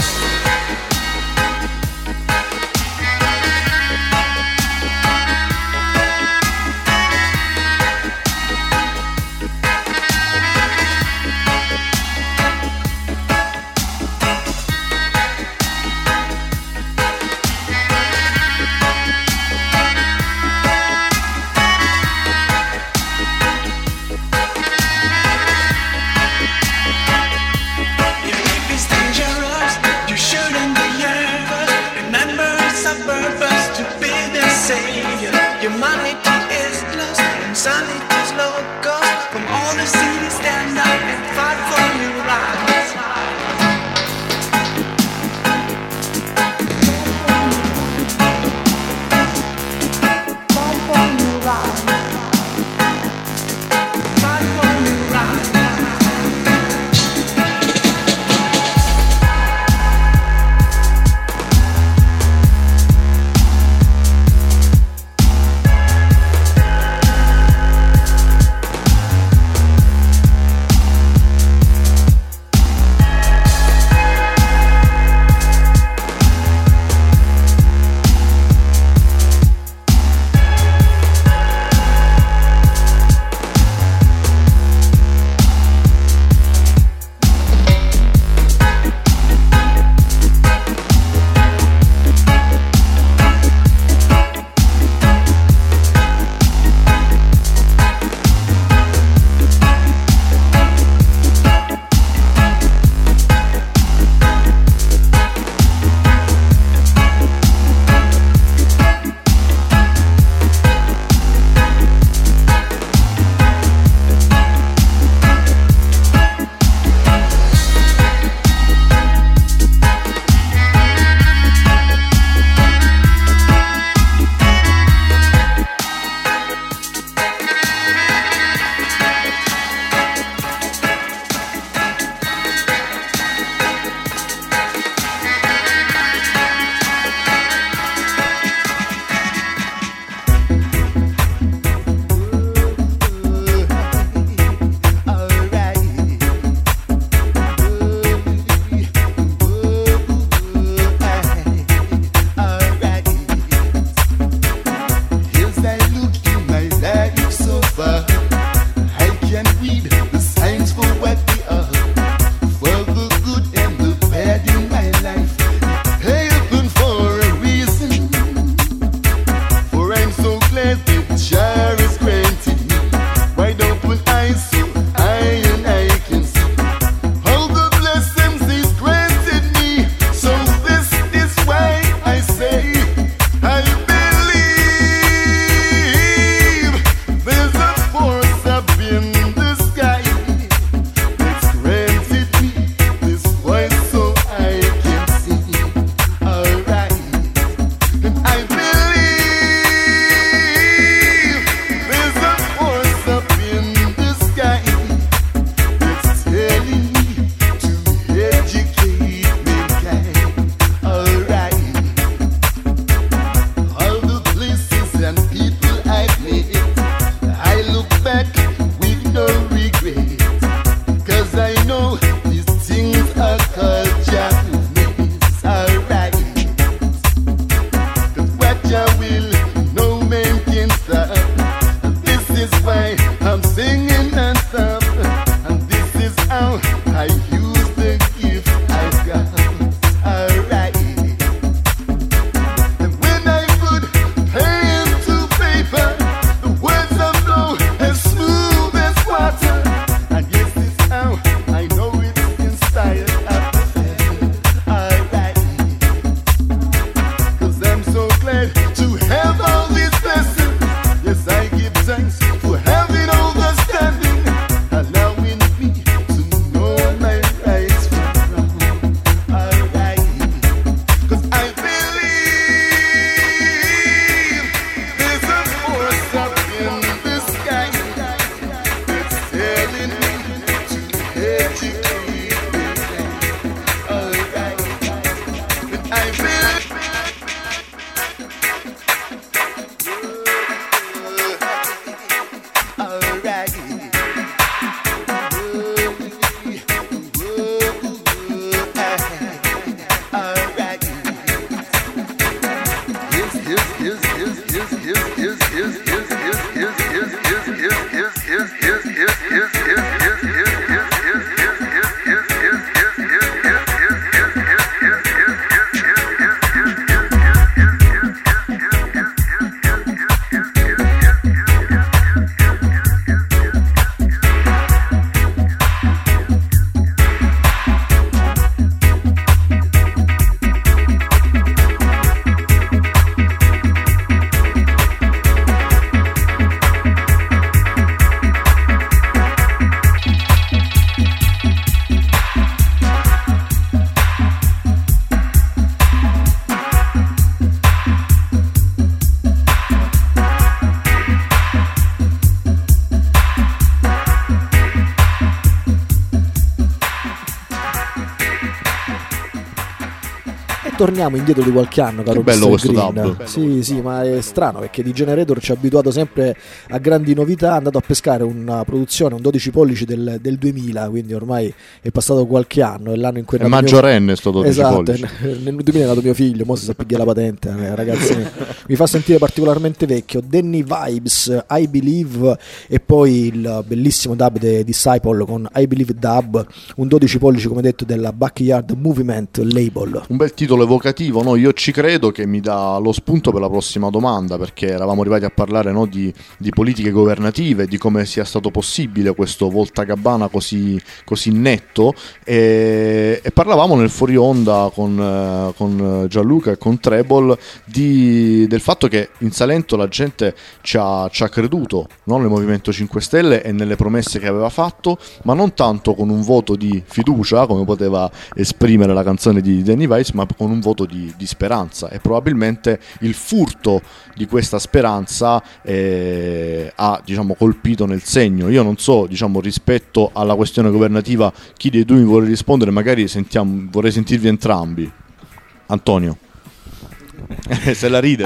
torniamo indietro di qualche anno, caro che bello Mr. questo Green. dub. Sì, ma è strano perché di Generator ci ha abituato sempre a grandi novità. È andato a pescare una produzione, un 12 pollici del 2000, quindi ormai è passato qualche anno. È l'anno in cui è maggiorenne sto 12 pollici. Nel 2000 è nato mio figlio, mo si sa pigliare la patente, ragazzi. Mi fa sentire particolarmente vecchio. Danny Vibes, I Believe, e poi il bellissimo dub di Disciple con I Believe Dub, un 12 pollici come detto della Backyard Movement label. Un bel titolo evocativo, no? Io ci credo, che mi dà lo spunto per la prossima domanda, perché eravamo arrivati a parlare, no, di politiche governative, di come sia stato possibile questo voltagabbana così netto, e parlavamo nel fuori onda con Gianluca e con Treble del fatto che in Salento la gente ci ha creduto, no? Nel Movimento 5 Stelle e nelle promesse che aveva fatto, ma non tanto con un voto di fiducia come poteva esprimere la canzone di Danny Weiss, ma con un voto di speranza, e probabilmente il furto di questa speranza ha, diciamo, colpito nel segno. Io non so, diciamo, rispetto alla questione governativa chi dei due mi vuole rispondere, magari vorrei sentirvi entrambi. Antonio. Se la ride.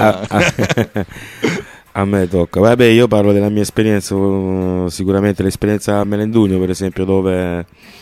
A me tocca. Vabbè, io parlo della mia esperienza, sicuramente l'esperienza a Melendugno, per esempio, dove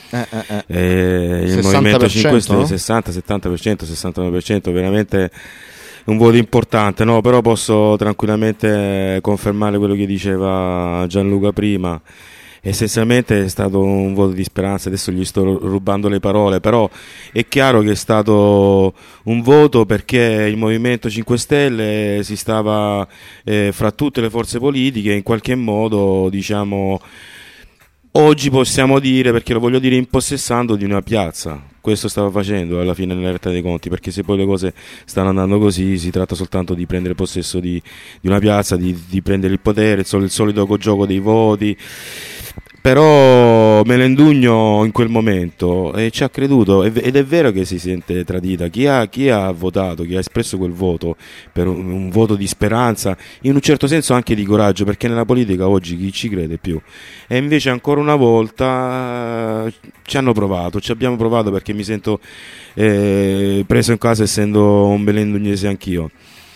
il Movimento 5 Stelle 60, 70%, 69%, veramente un voto importante, no? Però posso tranquillamente confermare quello che diceva Gianluca prima. Essenzialmente è stato un voto di speranza. Adesso gli sto rubando le parole, però è chiaro che è stato un voto perché il Movimento 5 Stelle si stava fra tutte le forze politiche in qualche modo, diciamo, oggi possiamo dire, perché lo voglio dire, impossessando di una piazza. Questo stava facendo alla fine nella realtà dei conti, perché se poi le cose stanno andando così si tratta soltanto di prendere possesso di una piazza, di prendere il potere, il solito gioco dei voti. Però Melendugno in quel momento ci ha creduto, ed è vero che si sente tradita. Chi ha votato, chi ha espresso quel voto per un voto di speranza, in un certo senso anche di coraggio, perché nella politica oggi chi ci crede più? E invece ancora una volta ci abbiamo provato, perché mi sento preso in casa essendo un melendugnese anch'io.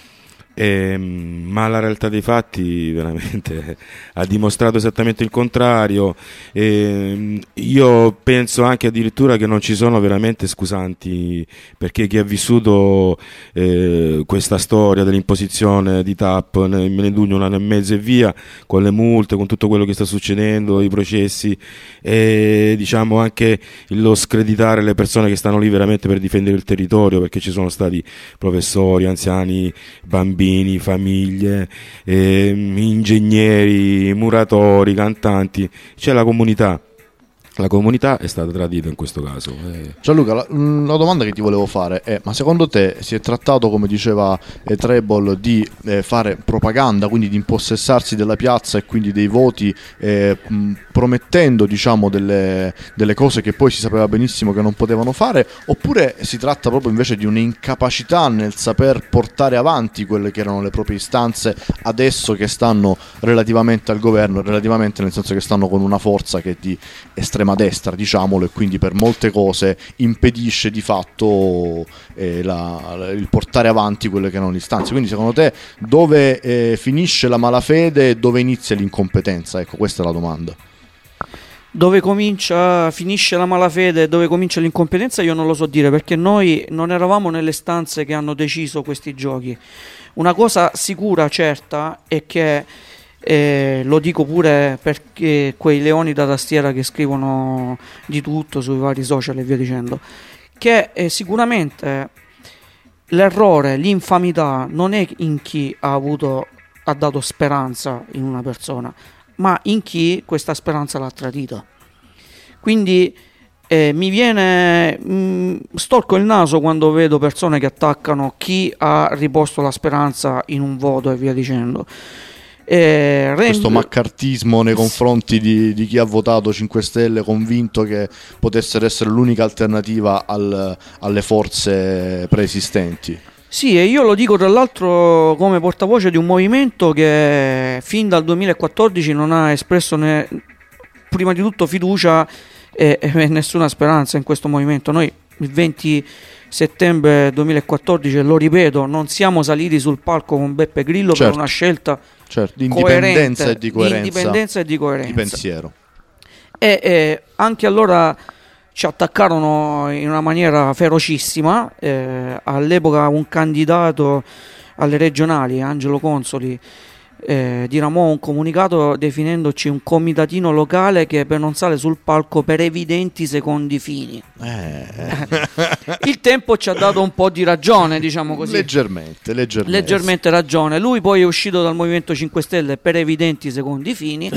Ma la realtà dei fatti veramente ha dimostrato esattamente il contrario. Io penso anche addirittura che non ci sono veramente scusanti, perché chi ha vissuto questa storia dell'imposizione di TAP nel Melendugno, 1 anno e mezzo e via, con le multe, con tutto quello che sta succedendo, i processi, e diciamo anche lo screditare le persone che stanno lì veramente per difendere il territorio, perché ci sono stati professori, anziani, bambini, famiglie, ingegneri, muratori, cantanti. C'è la comunità. La comunità è stata tradita in questo caso. Gianluca, la domanda che ti volevo fare è: ma secondo te si è trattato, come diceva Treble, di fare propaganda, quindi di impossessarsi della piazza e quindi dei voti, promettendo, diciamo, delle cose che poi si sapeva benissimo che non potevano fare, oppure si tratta proprio invece di un'incapacità nel saper portare avanti quelle che erano le proprie istanze adesso che stanno relativamente al governo, relativamente nel senso che stanno con una forza che è di estrema destra, diciamolo, e quindi per molte cose impedisce di fatto il portare avanti quelle che erano le istanze? Quindi secondo te dove finisce la malafede e dove inizia l'incompetenza? Ecco, questa è la domanda. Dove finisce la malafede e dove comincia l'incompetenza io non lo so dire, perché noi non eravamo nelle stanze che hanno deciso questi giochi. Una cosa sicura, certa, è che lo dico pure perché quei leoni da tastiera che scrivono di tutto sui vari social e via dicendo, che sicuramente l'errore, l'infamità non è in chi ha dato speranza in una persona, ma in chi questa speranza l'ha tradita. Quindi storco il naso quando vedo persone che attaccano chi ha riposto la speranza in un voto e via dicendo. Questo maccartismo nei confronti di chi ha votato 5 Stelle convinto che potessero essere l'unica alternativa alle forze preesistenti. Sì, e io lo dico tra l'altro come portavoce di un movimento che fin dal 2014 non ha espresso prima di tutto fiducia e nessuna speranza in questo movimento. Noi il 20 settembre 2014, lo ripeto, non siamo saliti sul palco con Beppe Grillo per una scelta di indipendenza e di coerenza di pensiero. E anche allora ci attaccarono in una maniera ferocissima. All'epoca un candidato alle regionali, Angelo Consoli, diramò un comunicato definendoci un comitatino locale che non sale sul palco per evidenti secondi fini. Il tempo ci ha dato un po' di ragione, diciamo così, leggermente ragione. Lui poi è uscito dal Movimento 5 Stelle per evidenti secondi fini.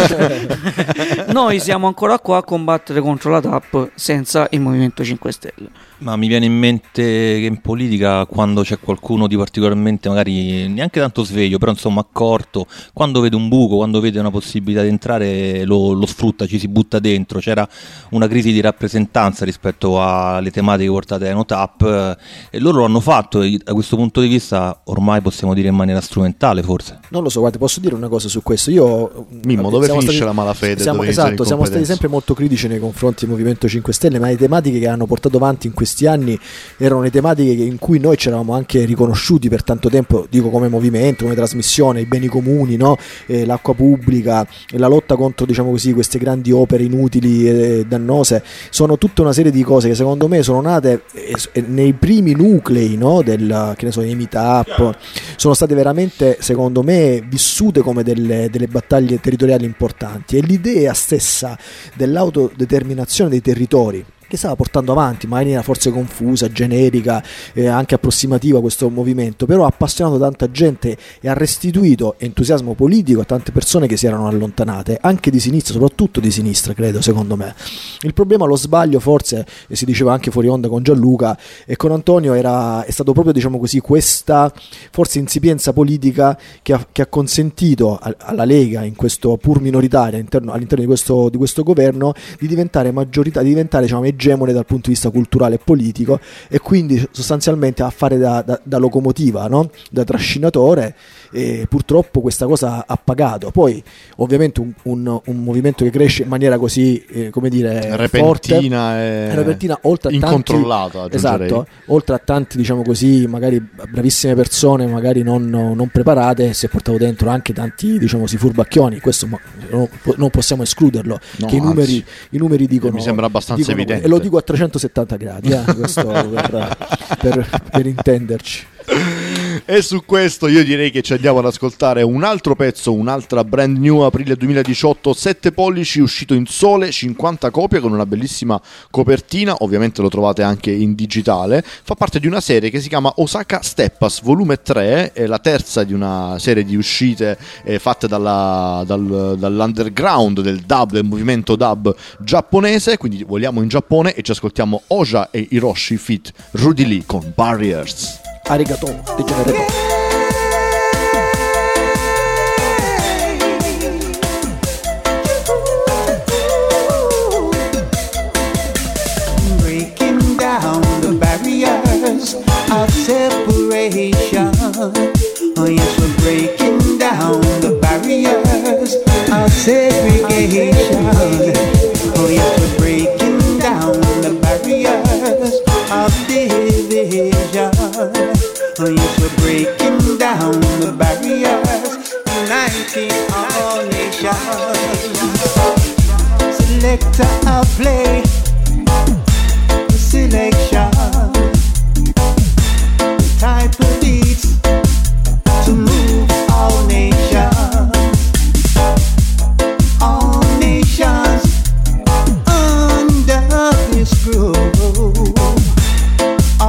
Noi siamo ancora qua a combattere contro la TAP senza il Movimento 5 Stelle. Ma mi viene in mente che in politica, quando c'è qualcuno di particolarmente magari neanche tanto sveglio, però insomma accorto, quando vede un buco, quando vede una possibilità di entrare, lo sfrutta, ci si butta dentro. C'era una crisi di rappresentanza rispetto alle tematiche portate da NoTap, e loro lo hanno fatto, e da questo punto di vista ormai possiamo dire in maniera strumentale, forse. Non lo so, guarda, posso dire una cosa su questo. Io, Mimmo, dove finisce la malafede? Siamo stati sempre molto critici nei confronti del Movimento 5 Stelle, ma le tematiche che hanno portato avanti in questi anni erano le tematiche in cui noi ci eravamo anche riconosciuti per tanto tempo, dico come movimento, come trasmissione, i beni comuni, no? L'acqua pubblica, la lotta contro, diciamo così, queste grandi opere inutili e dannose. Sono tutta una serie di cose che secondo me sono nate nei primi nuclei, no? Che ne so, i meetup, sono state veramente, secondo me, vissute come delle battaglie territoriali importanti, e l'idea stessa dell'autodeterminazione dei territori che stava portando avanti, magari in maniera forse confusa, generica, anche approssimativa, questo movimento, però ha appassionato tanta gente e ha restituito entusiasmo politico a tante persone che si erano allontanate, anche di sinistra, soprattutto di sinistra, credo, secondo me. Il problema, lo sbaglio forse, e si diceva anche fuori onda con Gianluca e con Antonio, è stato proprio, diciamo così, questa forse insipienza politica che ha consentito alla Lega, in questo pur minoritaria all'interno di questo governo, di diventare diciamo egemone dal punto di vista culturale e politico, e quindi sostanzialmente a fare da locomotiva, no? Da trascinatore, e purtroppo questa cosa ha pagato. Poi ovviamente un movimento che cresce in maniera così come dire repentina, oltre a incontrollata, tanti, esatto, oltre a tanti, diciamo così, magari bravissime persone, magari non preparate, si è portato dentro anche tanti, diciamo così, furbacchioni. Questo non possiamo escluderlo, no, che i numeri dicono, mi sembra abbastanza evidente, e lo dico a 370 gradi, questo per intenderci. E su questo io direi che ci andiamo ad ascoltare un altro pezzo, un'altra brand new, aprile 2018, 7 pollici, uscito in sole 50 copie con una bellissima copertina, ovviamente lo trovate anche in digitale. Fa parte di una serie che si chiama Osaka Steppas volume 3, è la terza di una serie di uscite fatte dall'underground del dub, del movimento dub giapponese. Quindi vogliamo in Giappone e ci ascoltiamo Oja e Hiroshi feat. Rudy Lee con Barriers. Arigato, degenerato. Breaking down the barriers of separation. Oh yes, we're breaking down the barriers of segregation. Oh yes, we're breaking down the barriers of division. Oh yes, we're breaking down the barriers, uniting all nations. Selector, I'll play the selection. Type of beats to move all nations. All nations under this groove.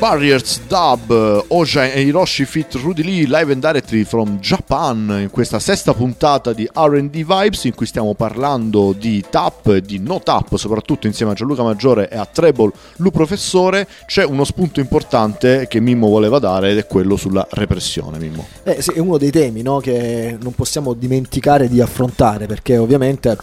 Barriers Dub, Oja e Hiroshi feat Rudy Lee, live and directly from Japan, in questa sesta puntata di R&D Vibes, in cui stiamo parlando di tap e di no tap, soprattutto insieme a Gianluca Maggiore e a Treble Lu Professore. C'è uno spunto importante che Mimmo voleva dare, ed è quello sulla repressione. Mimmo, sì, è uno dei temi, no, che non possiamo dimenticare di affrontare, perché ovviamente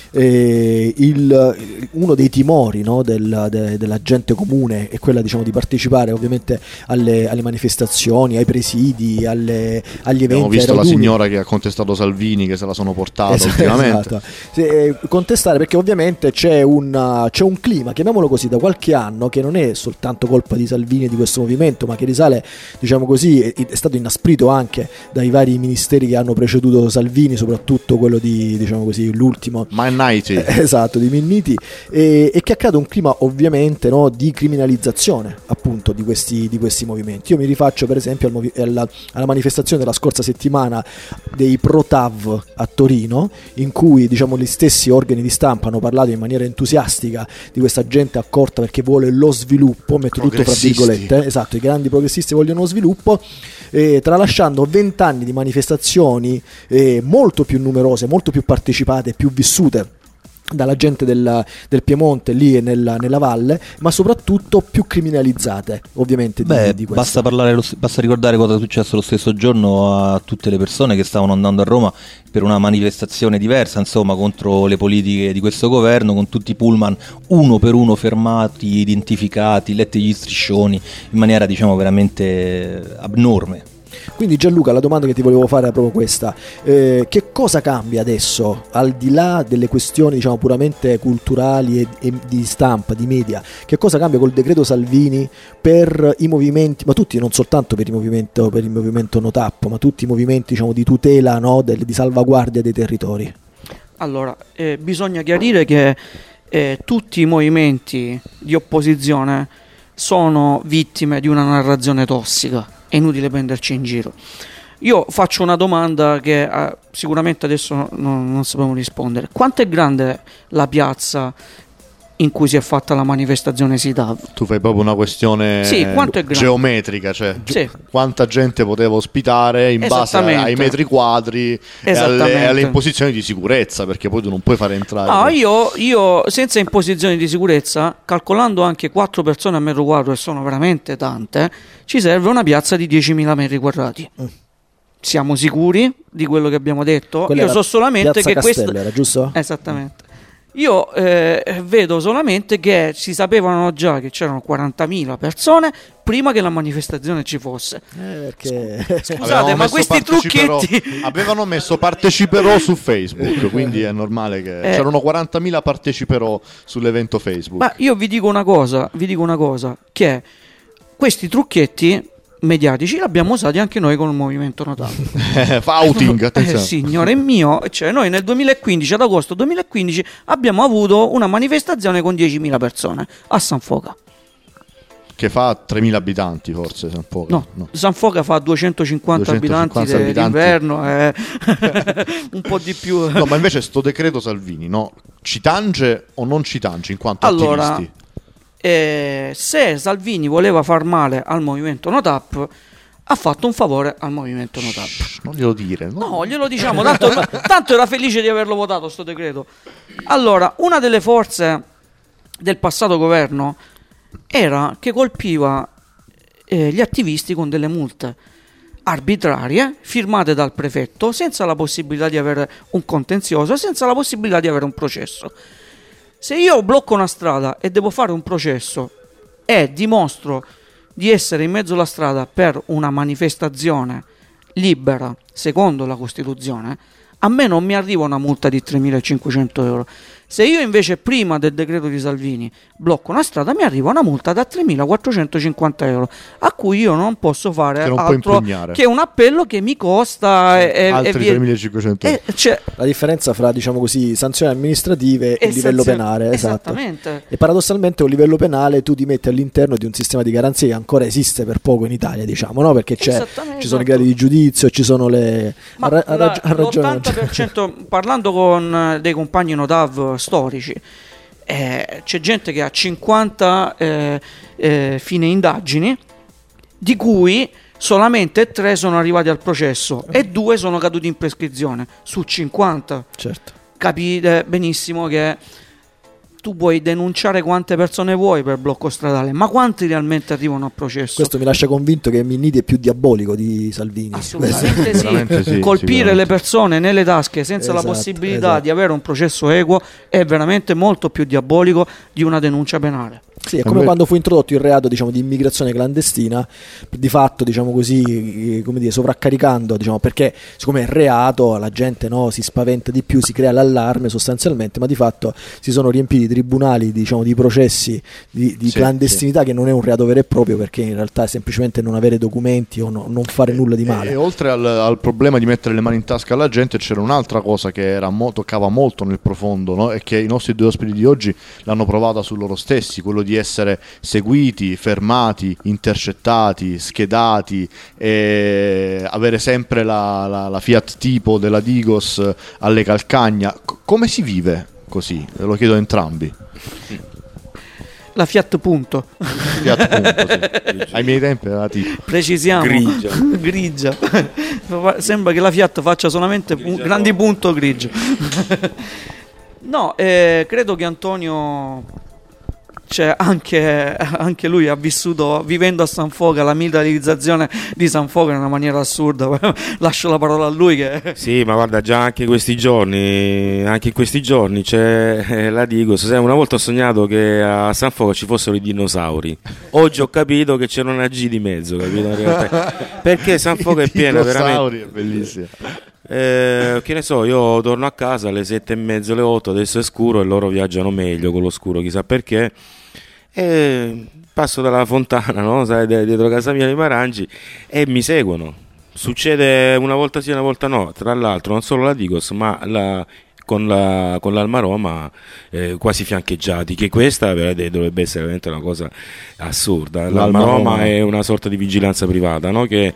uno dei timori, no, della gente comune è quella, diciamo, di partecipare ovviamente alle manifestazioni, ai presidi, agli eventi. Abbiamo visto la signora che ha contestato Salvini, che se la sono portata ultimamente. Esatto. Contestare, perché ovviamente c'è un clima, chiamiamolo così, da qualche anno, che non è soltanto colpa di Salvini e di questo movimento, ma che risale, diciamo così, è stato inasprito anche dai vari ministeri che hanno preceduto Salvini, soprattutto quello di, diciamo così, l'ultimo esatto, di Minniti, e che ha creato un clima ovviamente, no, di criminalizzazione appunto di questi movimenti. Io mi rifaccio per esempio alla manifestazione della scorsa settimana dei Pro-TAV a Torino, in cui, diciamo, gli stessi organi di stampa hanno parlato in maniera entusiastica di questa gente accorta perché vuole lo sviluppo, metto tutto fra virgolette, esatto, i grandi progressisti vogliono lo sviluppo, tralasciando 20 anni di manifestazioni molto più numerose, molto più partecipate, più vissute dalla gente del Piemonte lì e nella valle, ma soprattutto più criminalizzate ovviamente di questo. Basta ricordare cosa è successo lo stesso giorno a tutte le persone che stavano andando a Roma per una manifestazione diversa, insomma, contro le politiche di questo governo, con tutti i pullman uno per uno fermati, identificati, letti gli striscioni in maniera, diciamo, veramente abnorme. Quindi Gianluca, la domanda che ti volevo fare è proprio questa: che cosa cambia adesso, al di là delle questioni, diciamo, puramente culturali e di stampa, di media, che cosa cambia col decreto Salvini per i movimenti, ma tutti, non soltanto per il movimento no tap, ma tutti i movimenti, diciamo, di tutela, no, di salvaguardia dei territori? Allora, bisogna chiarire che tutti i movimenti di opposizione sono vittime di una narrazione tossica. È inutile prenderci in giro. Io faccio una domanda che sicuramente adesso non sappiamo rispondere. Quanto è grande la piazza in cui si è fatta la manifestazione SITAV? Tu fai proprio una questione geometrica, cioè quanta gente poteva ospitare in base ai metri quadri e alle imposizioni di sicurezza, perché poi tu non puoi fare entrare. No, io senza imposizioni di sicurezza, calcolando anche 4 persone a metro quadro, e sono veramente tante, ci serve una piazza di 10.000 metri quadrati. Siamo sicuri di quello che abbiamo detto? Io so solamente che questa era giusto? Esattamente. Io vedo solamente che si sapevano già che c'erano 40.000 persone prima che la manifestazione ci fosse. Perché scusate, ma questi trucchetti avevano messo parteciperò su Facebook, quindi è normale che c'erano 40.000 parteciperò sull'evento Facebook. Ma io vi dico una cosa, che questi trucchetti mediatici l'abbiamo usati anche noi con il movimento Natale. Fouting, attenzione. Signore mio, cioè noi nel 2015, ad agosto 2015, abbiamo avuto una manifestazione con 10.000 persone a San Foca. Che fa 3.000 abitanti forse, San Foca. No. San Foca fa 250 abitanti d'inverno, un po' di più. No, ma invece sto decreto Salvini, no? Ci tange o non ci tange in quanto attivisti? Se Salvini voleva far male al movimento No TAP, ha fatto un favore al movimento No TAP. Non glielo dire. No, glielo diciamo, tanto era felice di averlo votato sto decreto. Allora, una delle forze del passato governo era che colpiva gli attivisti con delle multe arbitrarie firmate dal prefetto, senza la possibilità di avere un contenzioso, senza la possibilità di avere un processo. Se io blocco una strada e devo fare un processo e dimostro di essere in mezzo alla strada per una manifestazione libera secondo la Costituzione, a me non mi arriva una multa di 3.500 euro. Se io invece prima del decreto di Salvini blocco una strada, mi arriva una multa da 3.450 euro, a cui io non posso fare altro che un appello che mi costa altri 3.500 euro. La differenza fra, diciamo così, sanzioni amministrative e livello penale. Esattamente. Esatto. E paradossalmente un livello penale tu ti metti all'interno di un sistema di garanzie che ancora esiste per poco in Italia, diciamo, no? Perché ci sono i gradi di giudizio, ci sono le... l'80%, parlando con dei compagni Notav storici, c'è gente che ha 50 fine indagini di cui solamente 3 sono arrivati al processo e 2 sono caduti in prescrizione su 50. Certo. Capite benissimo che tu puoi denunciare quante persone vuoi per blocco stradale, ma quanti realmente arrivano a processo? Questo mi lascia convinto che Minniti è più diabolico di Salvini. Assolutamente sì. Colpire le persone nelle tasche senza la possibilità di avere un processo equo è veramente molto più diabolico di una denuncia penale. Sì, è come quando fu introdotto il reato, diciamo, di immigrazione clandestina, di fatto, diciamo così, come dire, sovraccaricando, diciamo, perché siccome è reato la gente, no, si spaventa di più, si crea l'allarme sostanzialmente, ma di fatto si sono riempiti i tribunali, diciamo, di processi di clandestinità, che non è un reato vero e proprio, perché in realtà è semplicemente non avere documenti o non fare nulla di male. E oltre al problema di mettere le mani in tasca alla gente, c'era un'altra cosa che toccava molto nel profondo, no? E che i nostri 2 ospiti di oggi l'hanno provata su loro stessi, quello di essere seguiti, fermati, intercettati, schedati, e avere sempre la Fiat tipo della Digos alle calcagna. Come si vive così? Ve lo chiedo a entrambi. La Fiat punto. Fiat punto, sì. Ai miei tempi era tipo precisiamo grigia. Sembra che la Fiat faccia solamente grandi punto grigio. No, credo che Antonio, cioè, anche lui ha vissuto, vivendo a San Foca, la militarizzazione di San Foca in una maniera assurda. Lascio la parola a lui Sì, ma guarda, già anche in questi giorni c'è la Digos. Una volta ho sognato che a San Foca ci fossero i dinosauri. Oggi ho capito che c'era una G di mezzo, capito? In realtà, perché San Foca è piena veramente. È bellissimo. Che ne so, io torno a casa alle 7:30, alle 8, adesso è scuro e loro viaggiano meglio con lo scuro, chissà perché, e passo dalla fontana, no? Sai, dietro casa mia di Marangi, e mi seguono. Succede una volta sì, una volta no. Tra l'altro non solo la Digos, ma con l'Alma Roma quasi fiancheggiati, che questa dovrebbe essere veramente una cosa assurda. L'Alma Roma è una sorta di vigilanza privata, no? Che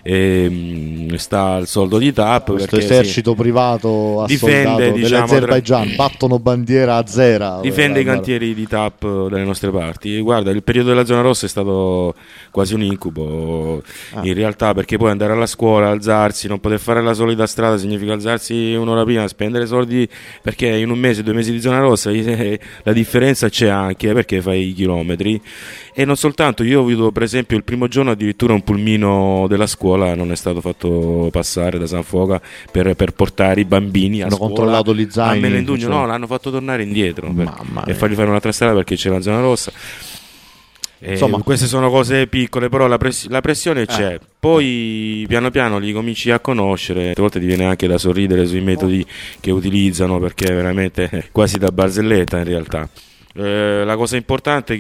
sta al soldo di TAP, questo esercito privato difende, diciamo, dell'Azerbaigian, battono bandiera azera, difende i cantieri di TAP dalle nostre parti. Guarda, il periodo della zona rossa è stato quasi un incubo in realtà, perché poi andare alla scuola, alzarsi, non poter fare la solita strada significa alzarsi un'ora prima, spendere soldi, perché in 1 mese, 2 mesi di zona rossa la differenza c'è anche, perché fai i chilometri. E non soltanto, io ho avuto per esempio il primo giorno addirittura un pulmino della scuola non è stato fatto passare da San Foca per portare i bambini a scuola, controllato gli zaini, a Melendugno, no, l'hanno fatto tornare indietro e fargli fare un'altra strada perché c'era la zona rossa. Insomma, queste sono cose piccole, però la pressione c'è. Poi piano piano li cominci a conoscere, a volte ti viene anche da sorridere sui metodi che utilizzano, perché è veramente quasi da barzelletta in realtà. La cosa importante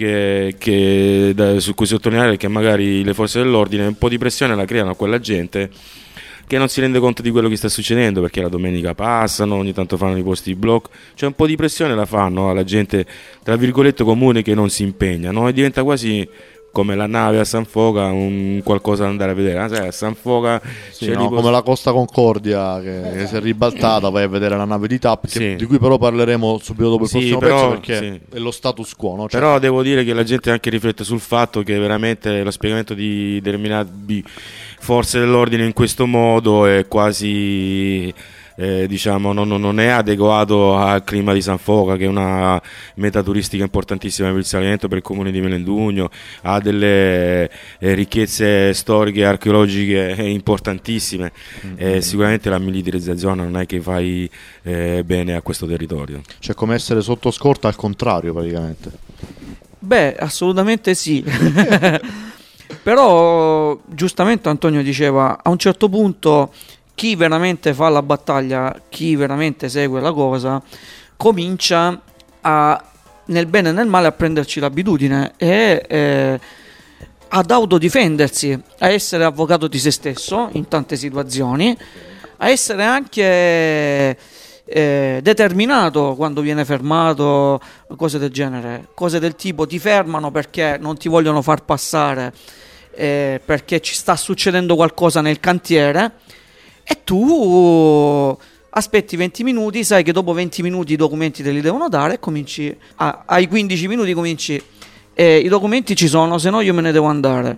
su cui sottolineare è che magari le forze dell'ordine un po' di pressione la creano a quella gente che non si rende conto di quello che sta succedendo, perché la domenica passano, ogni tanto fanno i posti di blocco, cioè un po' di pressione la fanno alla gente, tra virgolette, comune, che non si impegna, no? E diventa quasi come la nave a San Foca, un qualcosa da andare a vedere. Sai, a San Foca come la Costa Concordia che si è ribaltata, vai a vedere la nave di TAP, di cui però parleremo subito dopo il prossimo pezzo, perché è lo status quo, no? Cioè, però devo dire che la gente anche riflette sul fatto che veramente lo spiegamento di determinate forze dell'ordine in questo modo è quasi diciamo non è adeguato al clima di San Foca, che è una meta turistica importantissima per il Salento, per il comune di Melendugno, ha delle ricchezze storiche e archeologiche importantissime. Sicuramente la militarizzazione non è che fai bene a questo territorio, cioè come essere sotto scorta al contrario praticamente. Beh, assolutamente sì. Però giustamente Antonio diceva, a un certo punto chi veramente fa la battaglia, chi veramente segue la cosa, comincia nel bene e nel male a prenderci l'abitudine e ad autodifendersi, a essere avvocato di se stesso in tante situazioni, a essere anche determinato quando viene fermato, cose del genere, cose del tipo: ti fermano perché non ti vogliono far passare, perché ci sta succedendo qualcosa nel cantiere, e tu aspetti 20 minuti, sai che dopo 20 minuti i documenti te li devono dare, e cominci ai 15 minuti cominci: i documenti ci sono, se no io me ne devo andare.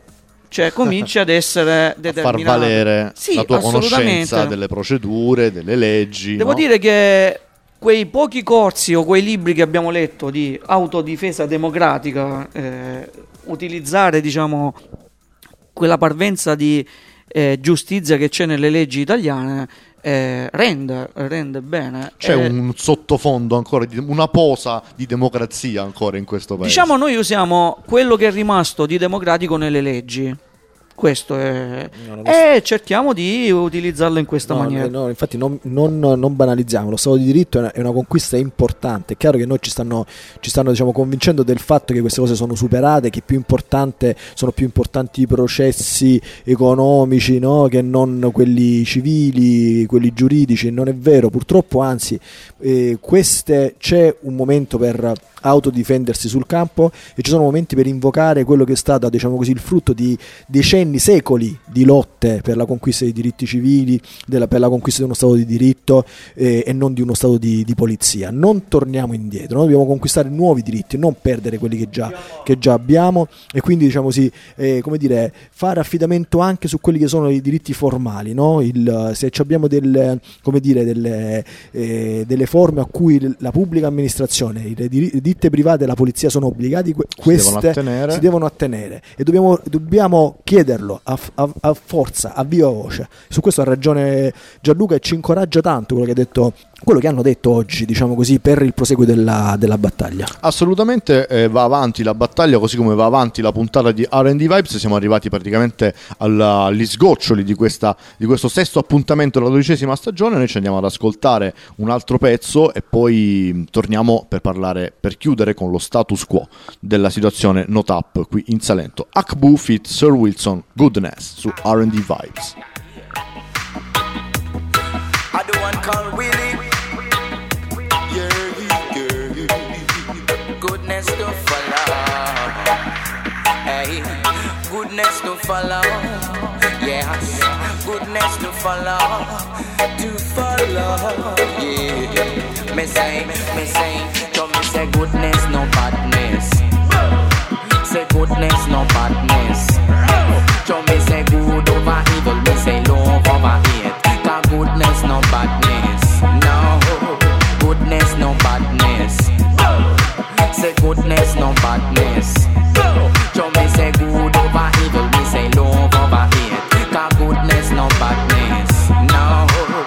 cioè cominci ad essere determinato. Far valere Sì, la tua assolutamente. conoscenza delle procedure, delle leggi. Devo no? dire che quei pochi corsi o quei libri che abbiamo letto di autodifesa democratica, utilizzare, diciamo, quella parvenza di giustizia che c'è nelle leggi italiane, rende bene. C'è un sottofondo ancora, una posa di democrazia ancora in questo paese. Diciamo, noi usiamo quello che è rimasto di democratico nelle leggi. Questo è. E cerchiamo di utilizzarlo in questa maniera. No, infatti non banalizziamo. Lo Stato di diritto è una conquista importante. È chiaro che noi ci stanno diciamo, convincendo del fatto che queste cose sono superate, che sono più importanti i processi economici, no? Che non quelli civili, quelli giuridici. Non è vero, purtroppo, anzi, c'è un momento per autodifendersi sul campo e ci sono momenti per invocare quello che è stato, diciamo così, il frutto di decenni, secoli di lotte per la conquista dei diritti civili, per la conquista di uno Stato di diritto e non di uno Stato di polizia. Non torniamo indietro, noi dobbiamo conquistare nuovi diritti, non perdere quelli che già abbiamo, e quindi, diciamo così, come dire, fare affidamento anche su quelli che sono i diritti formali, no? Se abbiamo delle forme a cui la pubblica amministrazione, le ditte private e la polizia sono obbligati, queste si devono attenere, e dobbiamo chiederlo a forza, a viva voce. Su questo ha ragione Gianluca, e ci incoraggia tanto quello che hanno detto oggi, diciamo così, per il proseguo della battaglia. Assolutamente, va avanti la battaglia, così come va avanti la puntata di R&D Vibes. Siamo arrivati praticamente agli sgoccioli di questo sesto appuntamento della 12ª stagione. Noi ci andiamo ad ascoltare un altro pezzo e poi torniamo per chiudere con lo status quo della situazione NoTap qui in Salento. Akbu feat. Sir Wilson, Goodness su R&D Vibes. I do one call Willie. Goodness to follow. Hey, goodness to follow. Yes, goodness to follow. To follow. Yeah. Me say, don't me say goodness, no badness. Say goodness, no badness. Don't me say good over evil, me say love over hate. Cause goodness, no badness. No, goodness, no badness. Say goodness, no badness. Don't me say good over evil, me say love over hate. Cause goodness, no badness. No.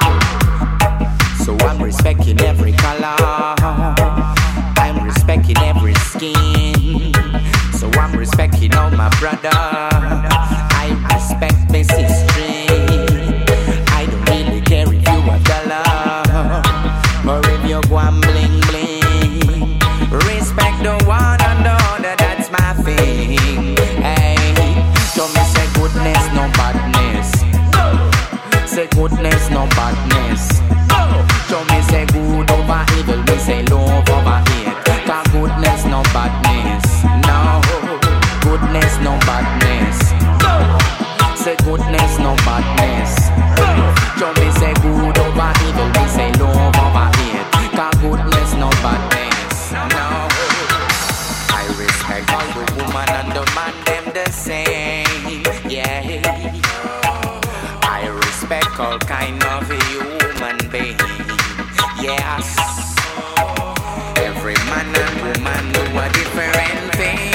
So I'm respecting every color. I'm respecting every skin. So I'm respecting all my brother. I respect my sister. I don't really care if you a dollar or if you go and bling bling. Respect the one and the other, that's my thing. Hey, don't me say goodness, no badness. Say goodness, no badness. Don't me say good over evil, me say love over hate. Cause goodness, no badness. No, goodness, no badness. Say goodness, no badness. Don't me say good over evil, me say love over hate. Cause goodness, no badness. No, I respect all the woman and the man, them the same. Yeah, I respect all kind of human being. Yes, every man and woman do a different thing.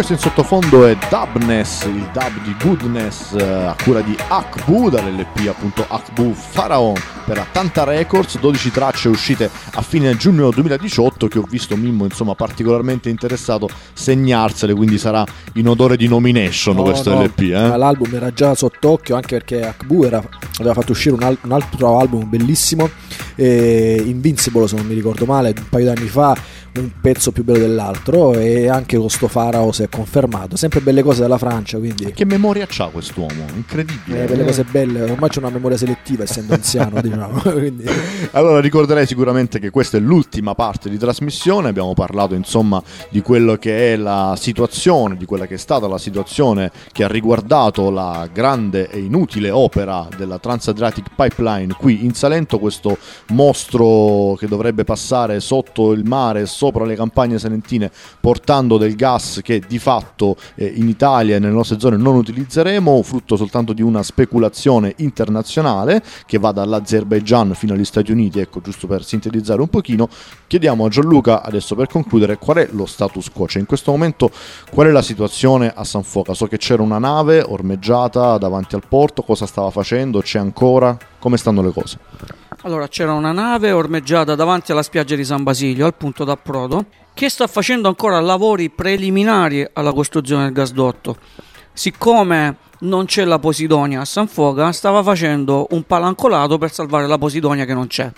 questo in sottofondo è Dubness, il dub di Goodness, a cura di Akbu, dall'LP appunto Akbu Pharaon per Attanta Records, 12 tracce uscite a fine giugno 2018 che ho visto Mimmo insomma particolarmente interessato segnarsele, quindi sarà in odore di nomination questo LP. L'album era già sott'occhio, anche perché Akbu aveva fatto uscire un altro album bellissimo, Invincible se non mi ricordo male, un paio d'anni fa, un pezzo più bello dell'altro, e anche con sto Farao si è confermato, sempre belle cose dalla Francia, quindi che memoria c'ha quest'uomo, incredibile, delle cose belle, ormai c'è una memoria selettiva essendo anziano diciamo. Quindi... Allora ricorderei sicuramente che questa è l'ultima parte di trasmissione, abbiamo parlato insomma di quello che è la situazione, di quella che è stata la situazione che ha riguardato la grande e inutile opera della Trans-Adriatic Pipeline qui in Salento, questo mostro che dovrebbe passare sotto il mare, sopra le campagne salentine, portando del gas che di fatto in Italia e nelle nostre zone non utilizzeremo, frutto soltanto di una speculazione internazionale che va dall'Azerbaigian fino agli Stati Uniti. Ecco, giusto per sintetizzare un pochino, chiediamo a Gianluca adesso per concludere qual è lo status quo, cioè in questo momento qual è la situazione a San Foca. So che c'era una nave ormeggiata davanti al porto, cosa stava facendo, c'è ancora, come stanno le cose? Allora, c'era una nave ormeggiata davanti alla spiaggia di San Basilio, al punto d'approdo, che sta facendo ancora lavori preliminari alla costruzione del gasdotto. Siccome non c'è la Posidonia a San Foca, stava facendo un palancolato per salvare la Posidonia che non c'è.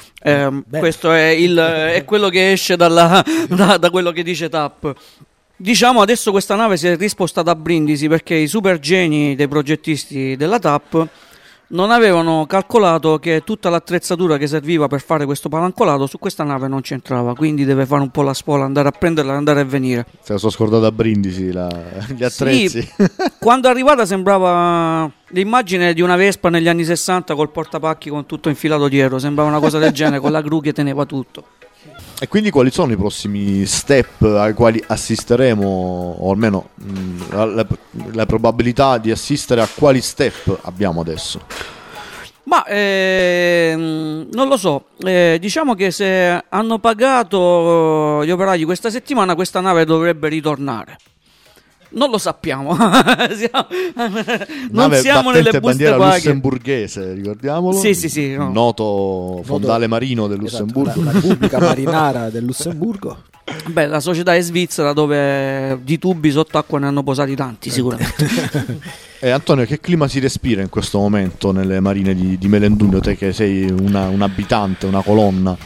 Questo è quello che esce da quello che dice TAP. Diciamo adesso questa nave si è rispostata a Brindisi perché i super geni dei progettisti della TAP non avevano calcolato che tutta l'attrezzatura che serviva per fare questo palancolato su questa nave non c'entrava, quindi deve fare un po' la spola, andare a prenderla e andare a venire. Se la sono scordata a Brindisi gli attrezzi. Sì, quando è arrivata sembrava l'immagine di una Vespa negli anni 60 col portapacchi con tutto infilato dietro, sembrava una cosa del genere, con la gru che teneva tutto. E quindi quali sono i prossimi step ai quali assisteremo, o almeno la probabilità di assistere a quali step abbiamo adesso? Ma non lo so, diciamo che se hanno pagato gli operai questa settimana questa nave dovrebbe ritornare. Non lo sappiamo. Non siamo nelle buste bandiera paghe. Lussemburghese, ricordiamolo. Sì, no. Noto fondale marino del Lussemburgo. Esatto, la Repubblica Marinara del Lussemburgo. Beh, la società è svizzera, dove di tubi sott'acqua ne hanno posati tanti sicuramente. Antonio, che clima si respira in questo momento nelle marine di Melendugno, te che sei un abitante, una colonna?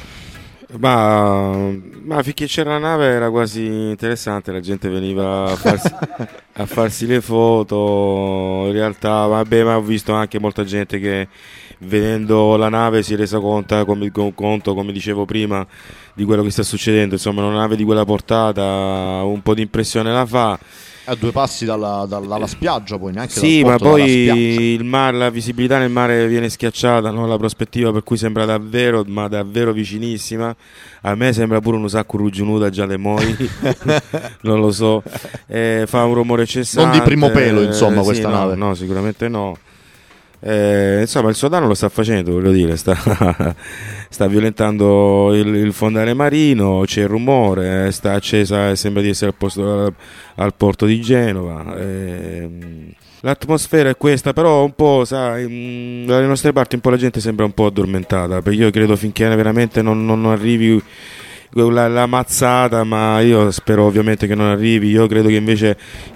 Ma finché c'era la nave era quasi interessante, la gente veniva a farsi le foto. In realtà, vabbè, ma ho visto anche molta gente che vedendo la nave si è resa conto, come dicevo prima, di quello che sta succedendo. Insomma, una nave di quella portata un po' di impressione la fa. A 2 passi dalla spiaggia, poi neanche sì, dal ma porto, poi il mare, la visibilità nel mare viene schiacciata, no? La prospettiva per cui sembra davvero, ma davvero vicinissima. A me sembra pure un sacco ruggiunuta già le moi. Non lo so, fa un rumore cessante. Non di primo pelo, insomma, questa nave. No, sicuramente no. Insomma, il suo danno lo sta facendo, voglio dire, sta violentando il fondale marino, c'è il rumore, sta accesa e sembra di essere al porto di Genova. L'atmosfera è questa, però un po', sai, dalle nostre parti un po' la gente sembra un po' addormentata, perché io credo finché veramente non arrivi la mazzata, ma io spero ovviamente che non arrivi. Io credo che invece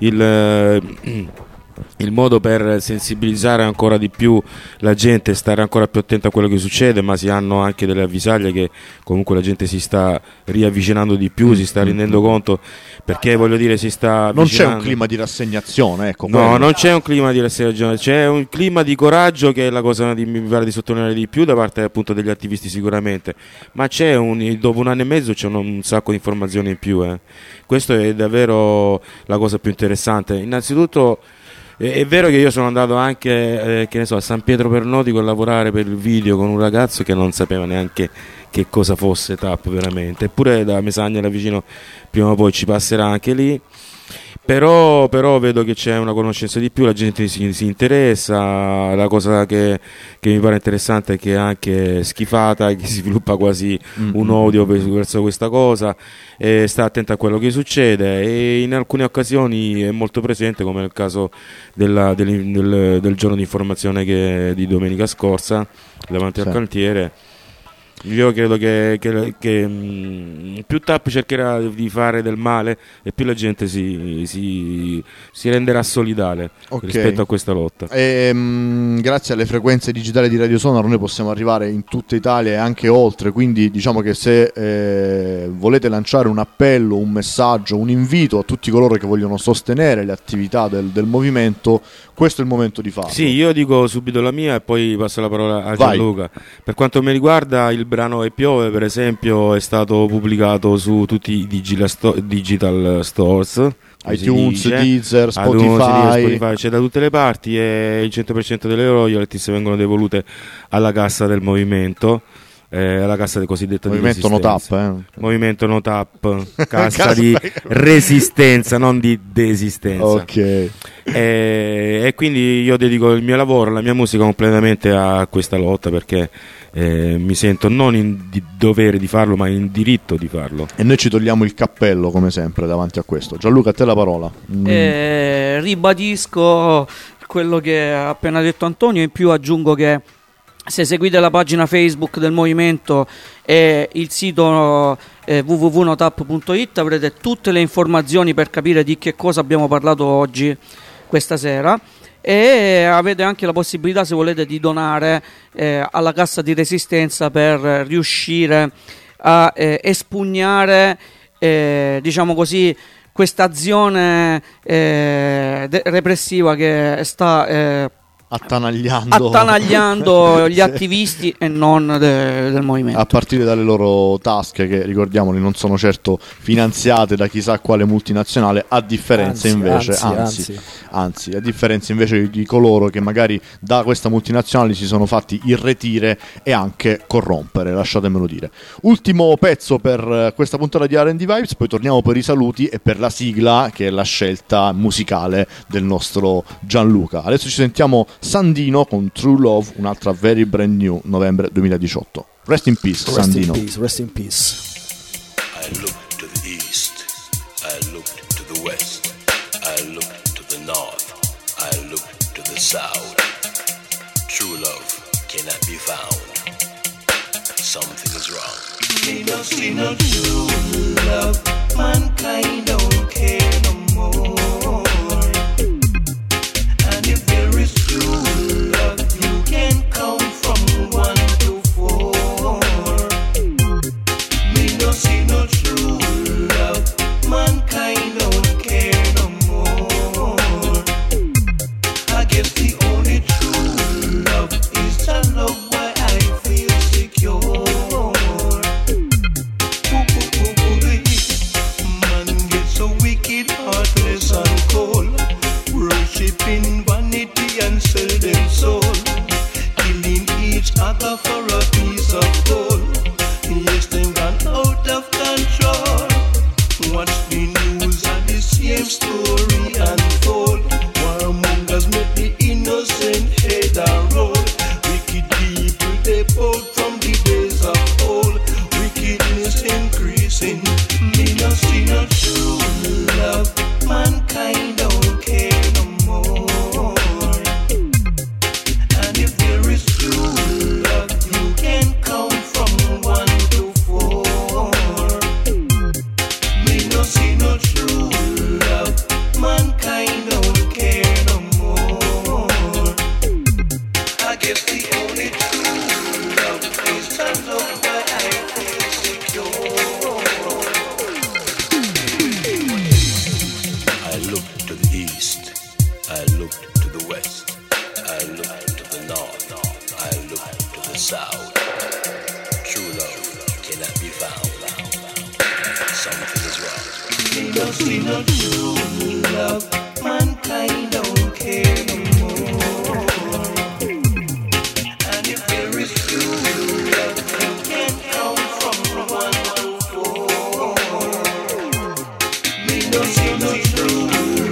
il modo per sensibilizzare ancora di più la gente, stare ancora più attenta a quello che succede, ma si hanno anche delle avvisaglie che comunque la gente si sta riavvicinando di più, si sta rendendo conto, perché voglio dire si sta non c'è un clima di rassegnazione, ecco. No, non c'è un clima di rassegnazione, c'è un clima di coraggio, che è la cosa mi pare di sottolineare di più da parte appunto degli attivisti sicuramente, ma dopo un anno e mezzo c'è un sacco di informazioni in più, questo è davvero la cosa più interessante. Innanzitutto è vero che io sono andato anche a San Pietro per Notico a lavorare per il video con un ragazzo che non sapeva neanche che cosa fosse TAP veramente, eppure da Mesagna là vicino prima o poi ci passerà anche lì. Però vedo che c'è una conoscenza di più, la gente si interessa. La cosa che mi pare interessante è che è anche schifata, che si sviluppa quasi un odio verso questa cosa, e sta attenta a quello che succede, e in alcune occasioni è molto presente, come nel caso del giorno di informazione di domenica scorsa davanti al cantiere. Io credo che più TAP cercherà di fare del male e più la gente si renderà solidale rispetto a questa lotta. Grazie alle frequenze digitali di Radio Sonar noi possiamo arrivare in tutta Italia e anche oltre, quindi diciamo che se volete lanciare un appello, un messaggio, un invito a tutti coloro che vogliono sostenere le attività del movimento, questo è il momento di farlo. Sì, io dico subito la mia e poi passo la parola a Gianluca. Per quanto mi riguarda, il brano E piove, per esempio, è stato pubblicato su tutti i digital stores, iTunes, Deezer, Spotify, c'è da tutte le parti, e il 100% delle royalties vengono devolute alla cassa del movimento, alla cassa del cosiddetto Movimento No Tap, Movimento No Tap, cassa di resistenza, non di desistenza. Ok. E quindi io dedico il mio lavoro, la mia musica completamente a questa lotta, perché mi sento non in dovere di farlo, ma in diritto di farlo. E noi ci togliamo il cappello come sempre davanti a questo. Gianluca, a te la parola. Ribadisco quello che ha appena detto Antonio, in più aggiungo che se seguite la pagina Facebook del movimento e il sito www.notap.it avrete tutte le informazioni per capire di che cosa abbiamo parlato oggi, questa sera, e avete anche la possibilità, se volete, di donare alla cassa di resistenza per riuscire a espugnare, diciamo così, questa azione repressiva che sta attanagliando gli attivisti e non del movimento, a partire dalle loro tasche, che ricordiamoli non sono certo finanziate da chissà quale multinazionale, a differenza anzi a differenza invece di coloro che magari da questa multinazionale si sono fatti irretire e anche corrompere, lasciatemelo dire. Ultimo pezzo per questa puntata di R&D Vibes, poi torniamo per i saluti e per la sigla, che è la scelta musicale del nostro Gianluca. Adesso ci sentiamo Sandino con True Love, un'altra very brand new, novembre 2018. Rest in peace, Sandino. Rest in peace. I looked to the east, I looked to the west, I looked to the north, I looked to the south. True love cannot be found. Something is wrong. Me no see no true love, mankind don't care no more. And if there is true love, you can count from 1 to 4. Me no see no true love, mankind don't care no more. I guess the only true love is the love where I feel secure. Man gets so wicked, heartless and cold, worshipping vanity and sell them soul, killing each other for a piece of gold. Yes, they've gone out of control. Watch the news and the same story unfold. Warmongers make the innocent head a roll. Wicked people, they bought from the days of old. Wickedness increasing. Me no see no true love, mankind don't care no more. And if there is true love, you can count from 1 to 4. Me no see no true love, mankind don't care no more. I guess the only true love is the love where I feel secure. I looked to the east, I looked to the west, I looked to the north, I looked to the south. True love cannot be found. Something is wrong. Me no see no true love, mankind don't care no more. And if there is true love, you can count from 1 to 4. Me no see no true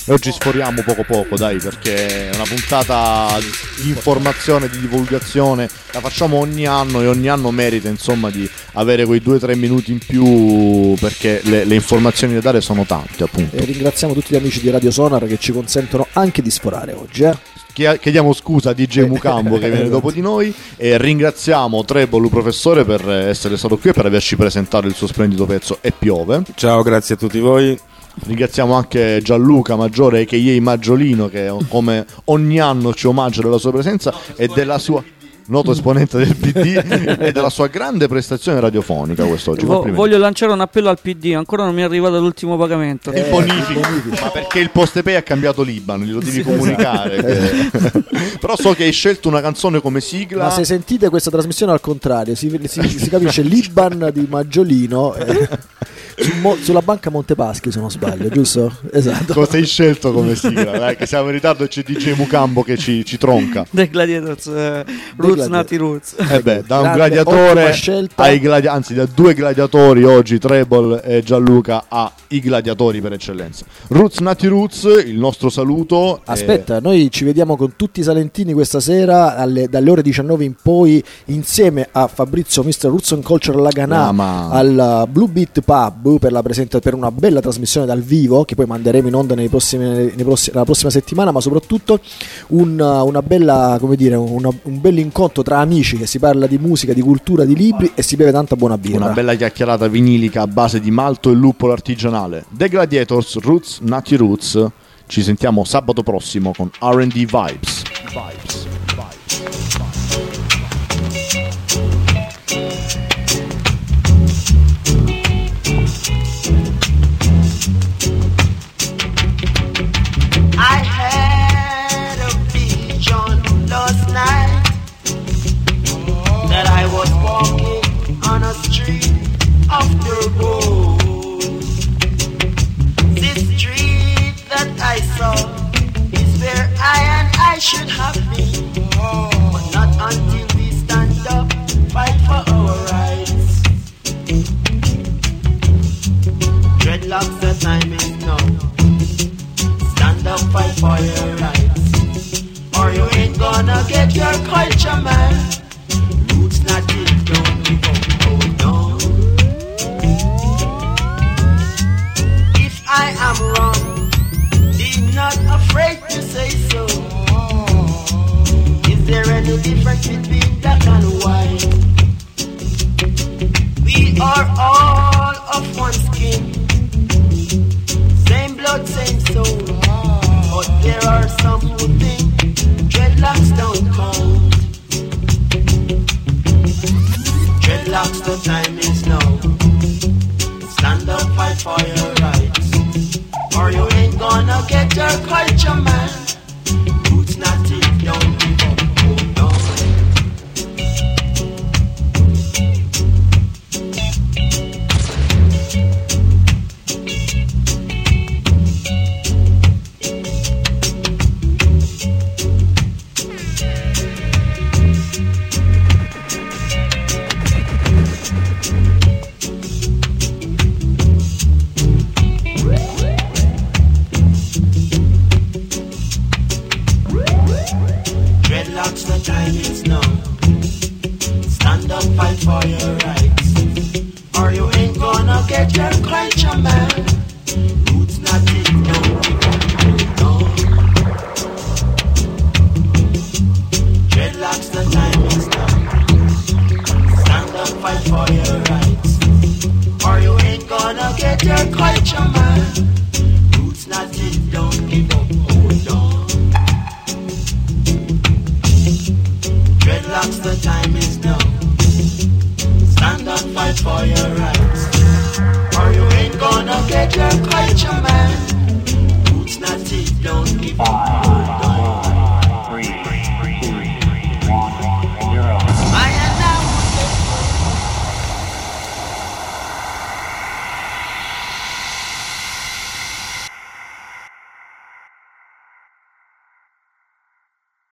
E oggi sforiamo poco dai, perché è una puntata di informazione, di divulgazione, la facciamo ogni anno e ogni anno merita insomma di avere quei 2-3 minuti in più, perché le informazioni da dare sono tante, appunto. E ringraziamo tutti gli amici di Radio Sonar che ci consentono anche di sforare oggi, Chiediamo scusa a DJ Mucambo che viene dopo di noi, e ringraziamo Treble professore per essere stato qui e per averci presentato il suo splendido pezzo E piove. Ciao, grazie a tutti voi. Ringraziamo anche Gianluca Maggiore a.k.a. Maggiolino, che come ogni anno ci omaggia della sua presenza e della sua noto esponente del PD e della sua grande prestazione radiofonica quest'oggi. Voglio lanciare un appello al PD, ancora non mi è arrivato l'ultimo pagamento. Il bonifico, ma perché il Postepay ha cambiato l'Iban, glielo devi comunicare. Però so che hai scelto una canzone come sigla. Ma se sentite questa trasmissione al contrario, si capisce l'Iban di Maggiolino sulla banca Montepaschi, se non sbaglio, giusto? Esatto. Cosa hai scelto come sigla? Che siamo in ritardo e c'è DJ Mucambo che ci tronca. The Gladiators, Roots Nati Roots. Da un gladiatore anzi da due gladiatori oggi, Treble e Gianluca, ai gladiatori per eccellenza. Roots Nati Roots, il nostro saluto. Aspetta, noi ci vediamo con tutti i salentini questa sera dalle ore 19 in poi, insieme a Fabrizio Mr. Roots and Culture Laganà al Blue Beat Pub per una bella trasmissione dal vivo che poi manderemo in onda la prossima settimana, ma soprattutto una bella, come dire, un bel incontro tra amici, che si parla di musica, di cultura, di libri e si beve tanta buona birra. Una bella chiacchierata vinilica a base di malto e luppolo artigianale. The Gladiators, Roots Nati Roots. Ci sentiamo sabato prossimo con R&D Vibes. That I was walking on a street of the road. This street that I saw is where I should have been, but not until we stand up, fight for our rights. Dreadlocks, the time is now. Stand up, fight for your rights, or you ain't gonna get your culture, man. Roots not it, don't we go down. If I am wrong, be not afraid to say so. Is there any difference between black and white? We are all of one skin.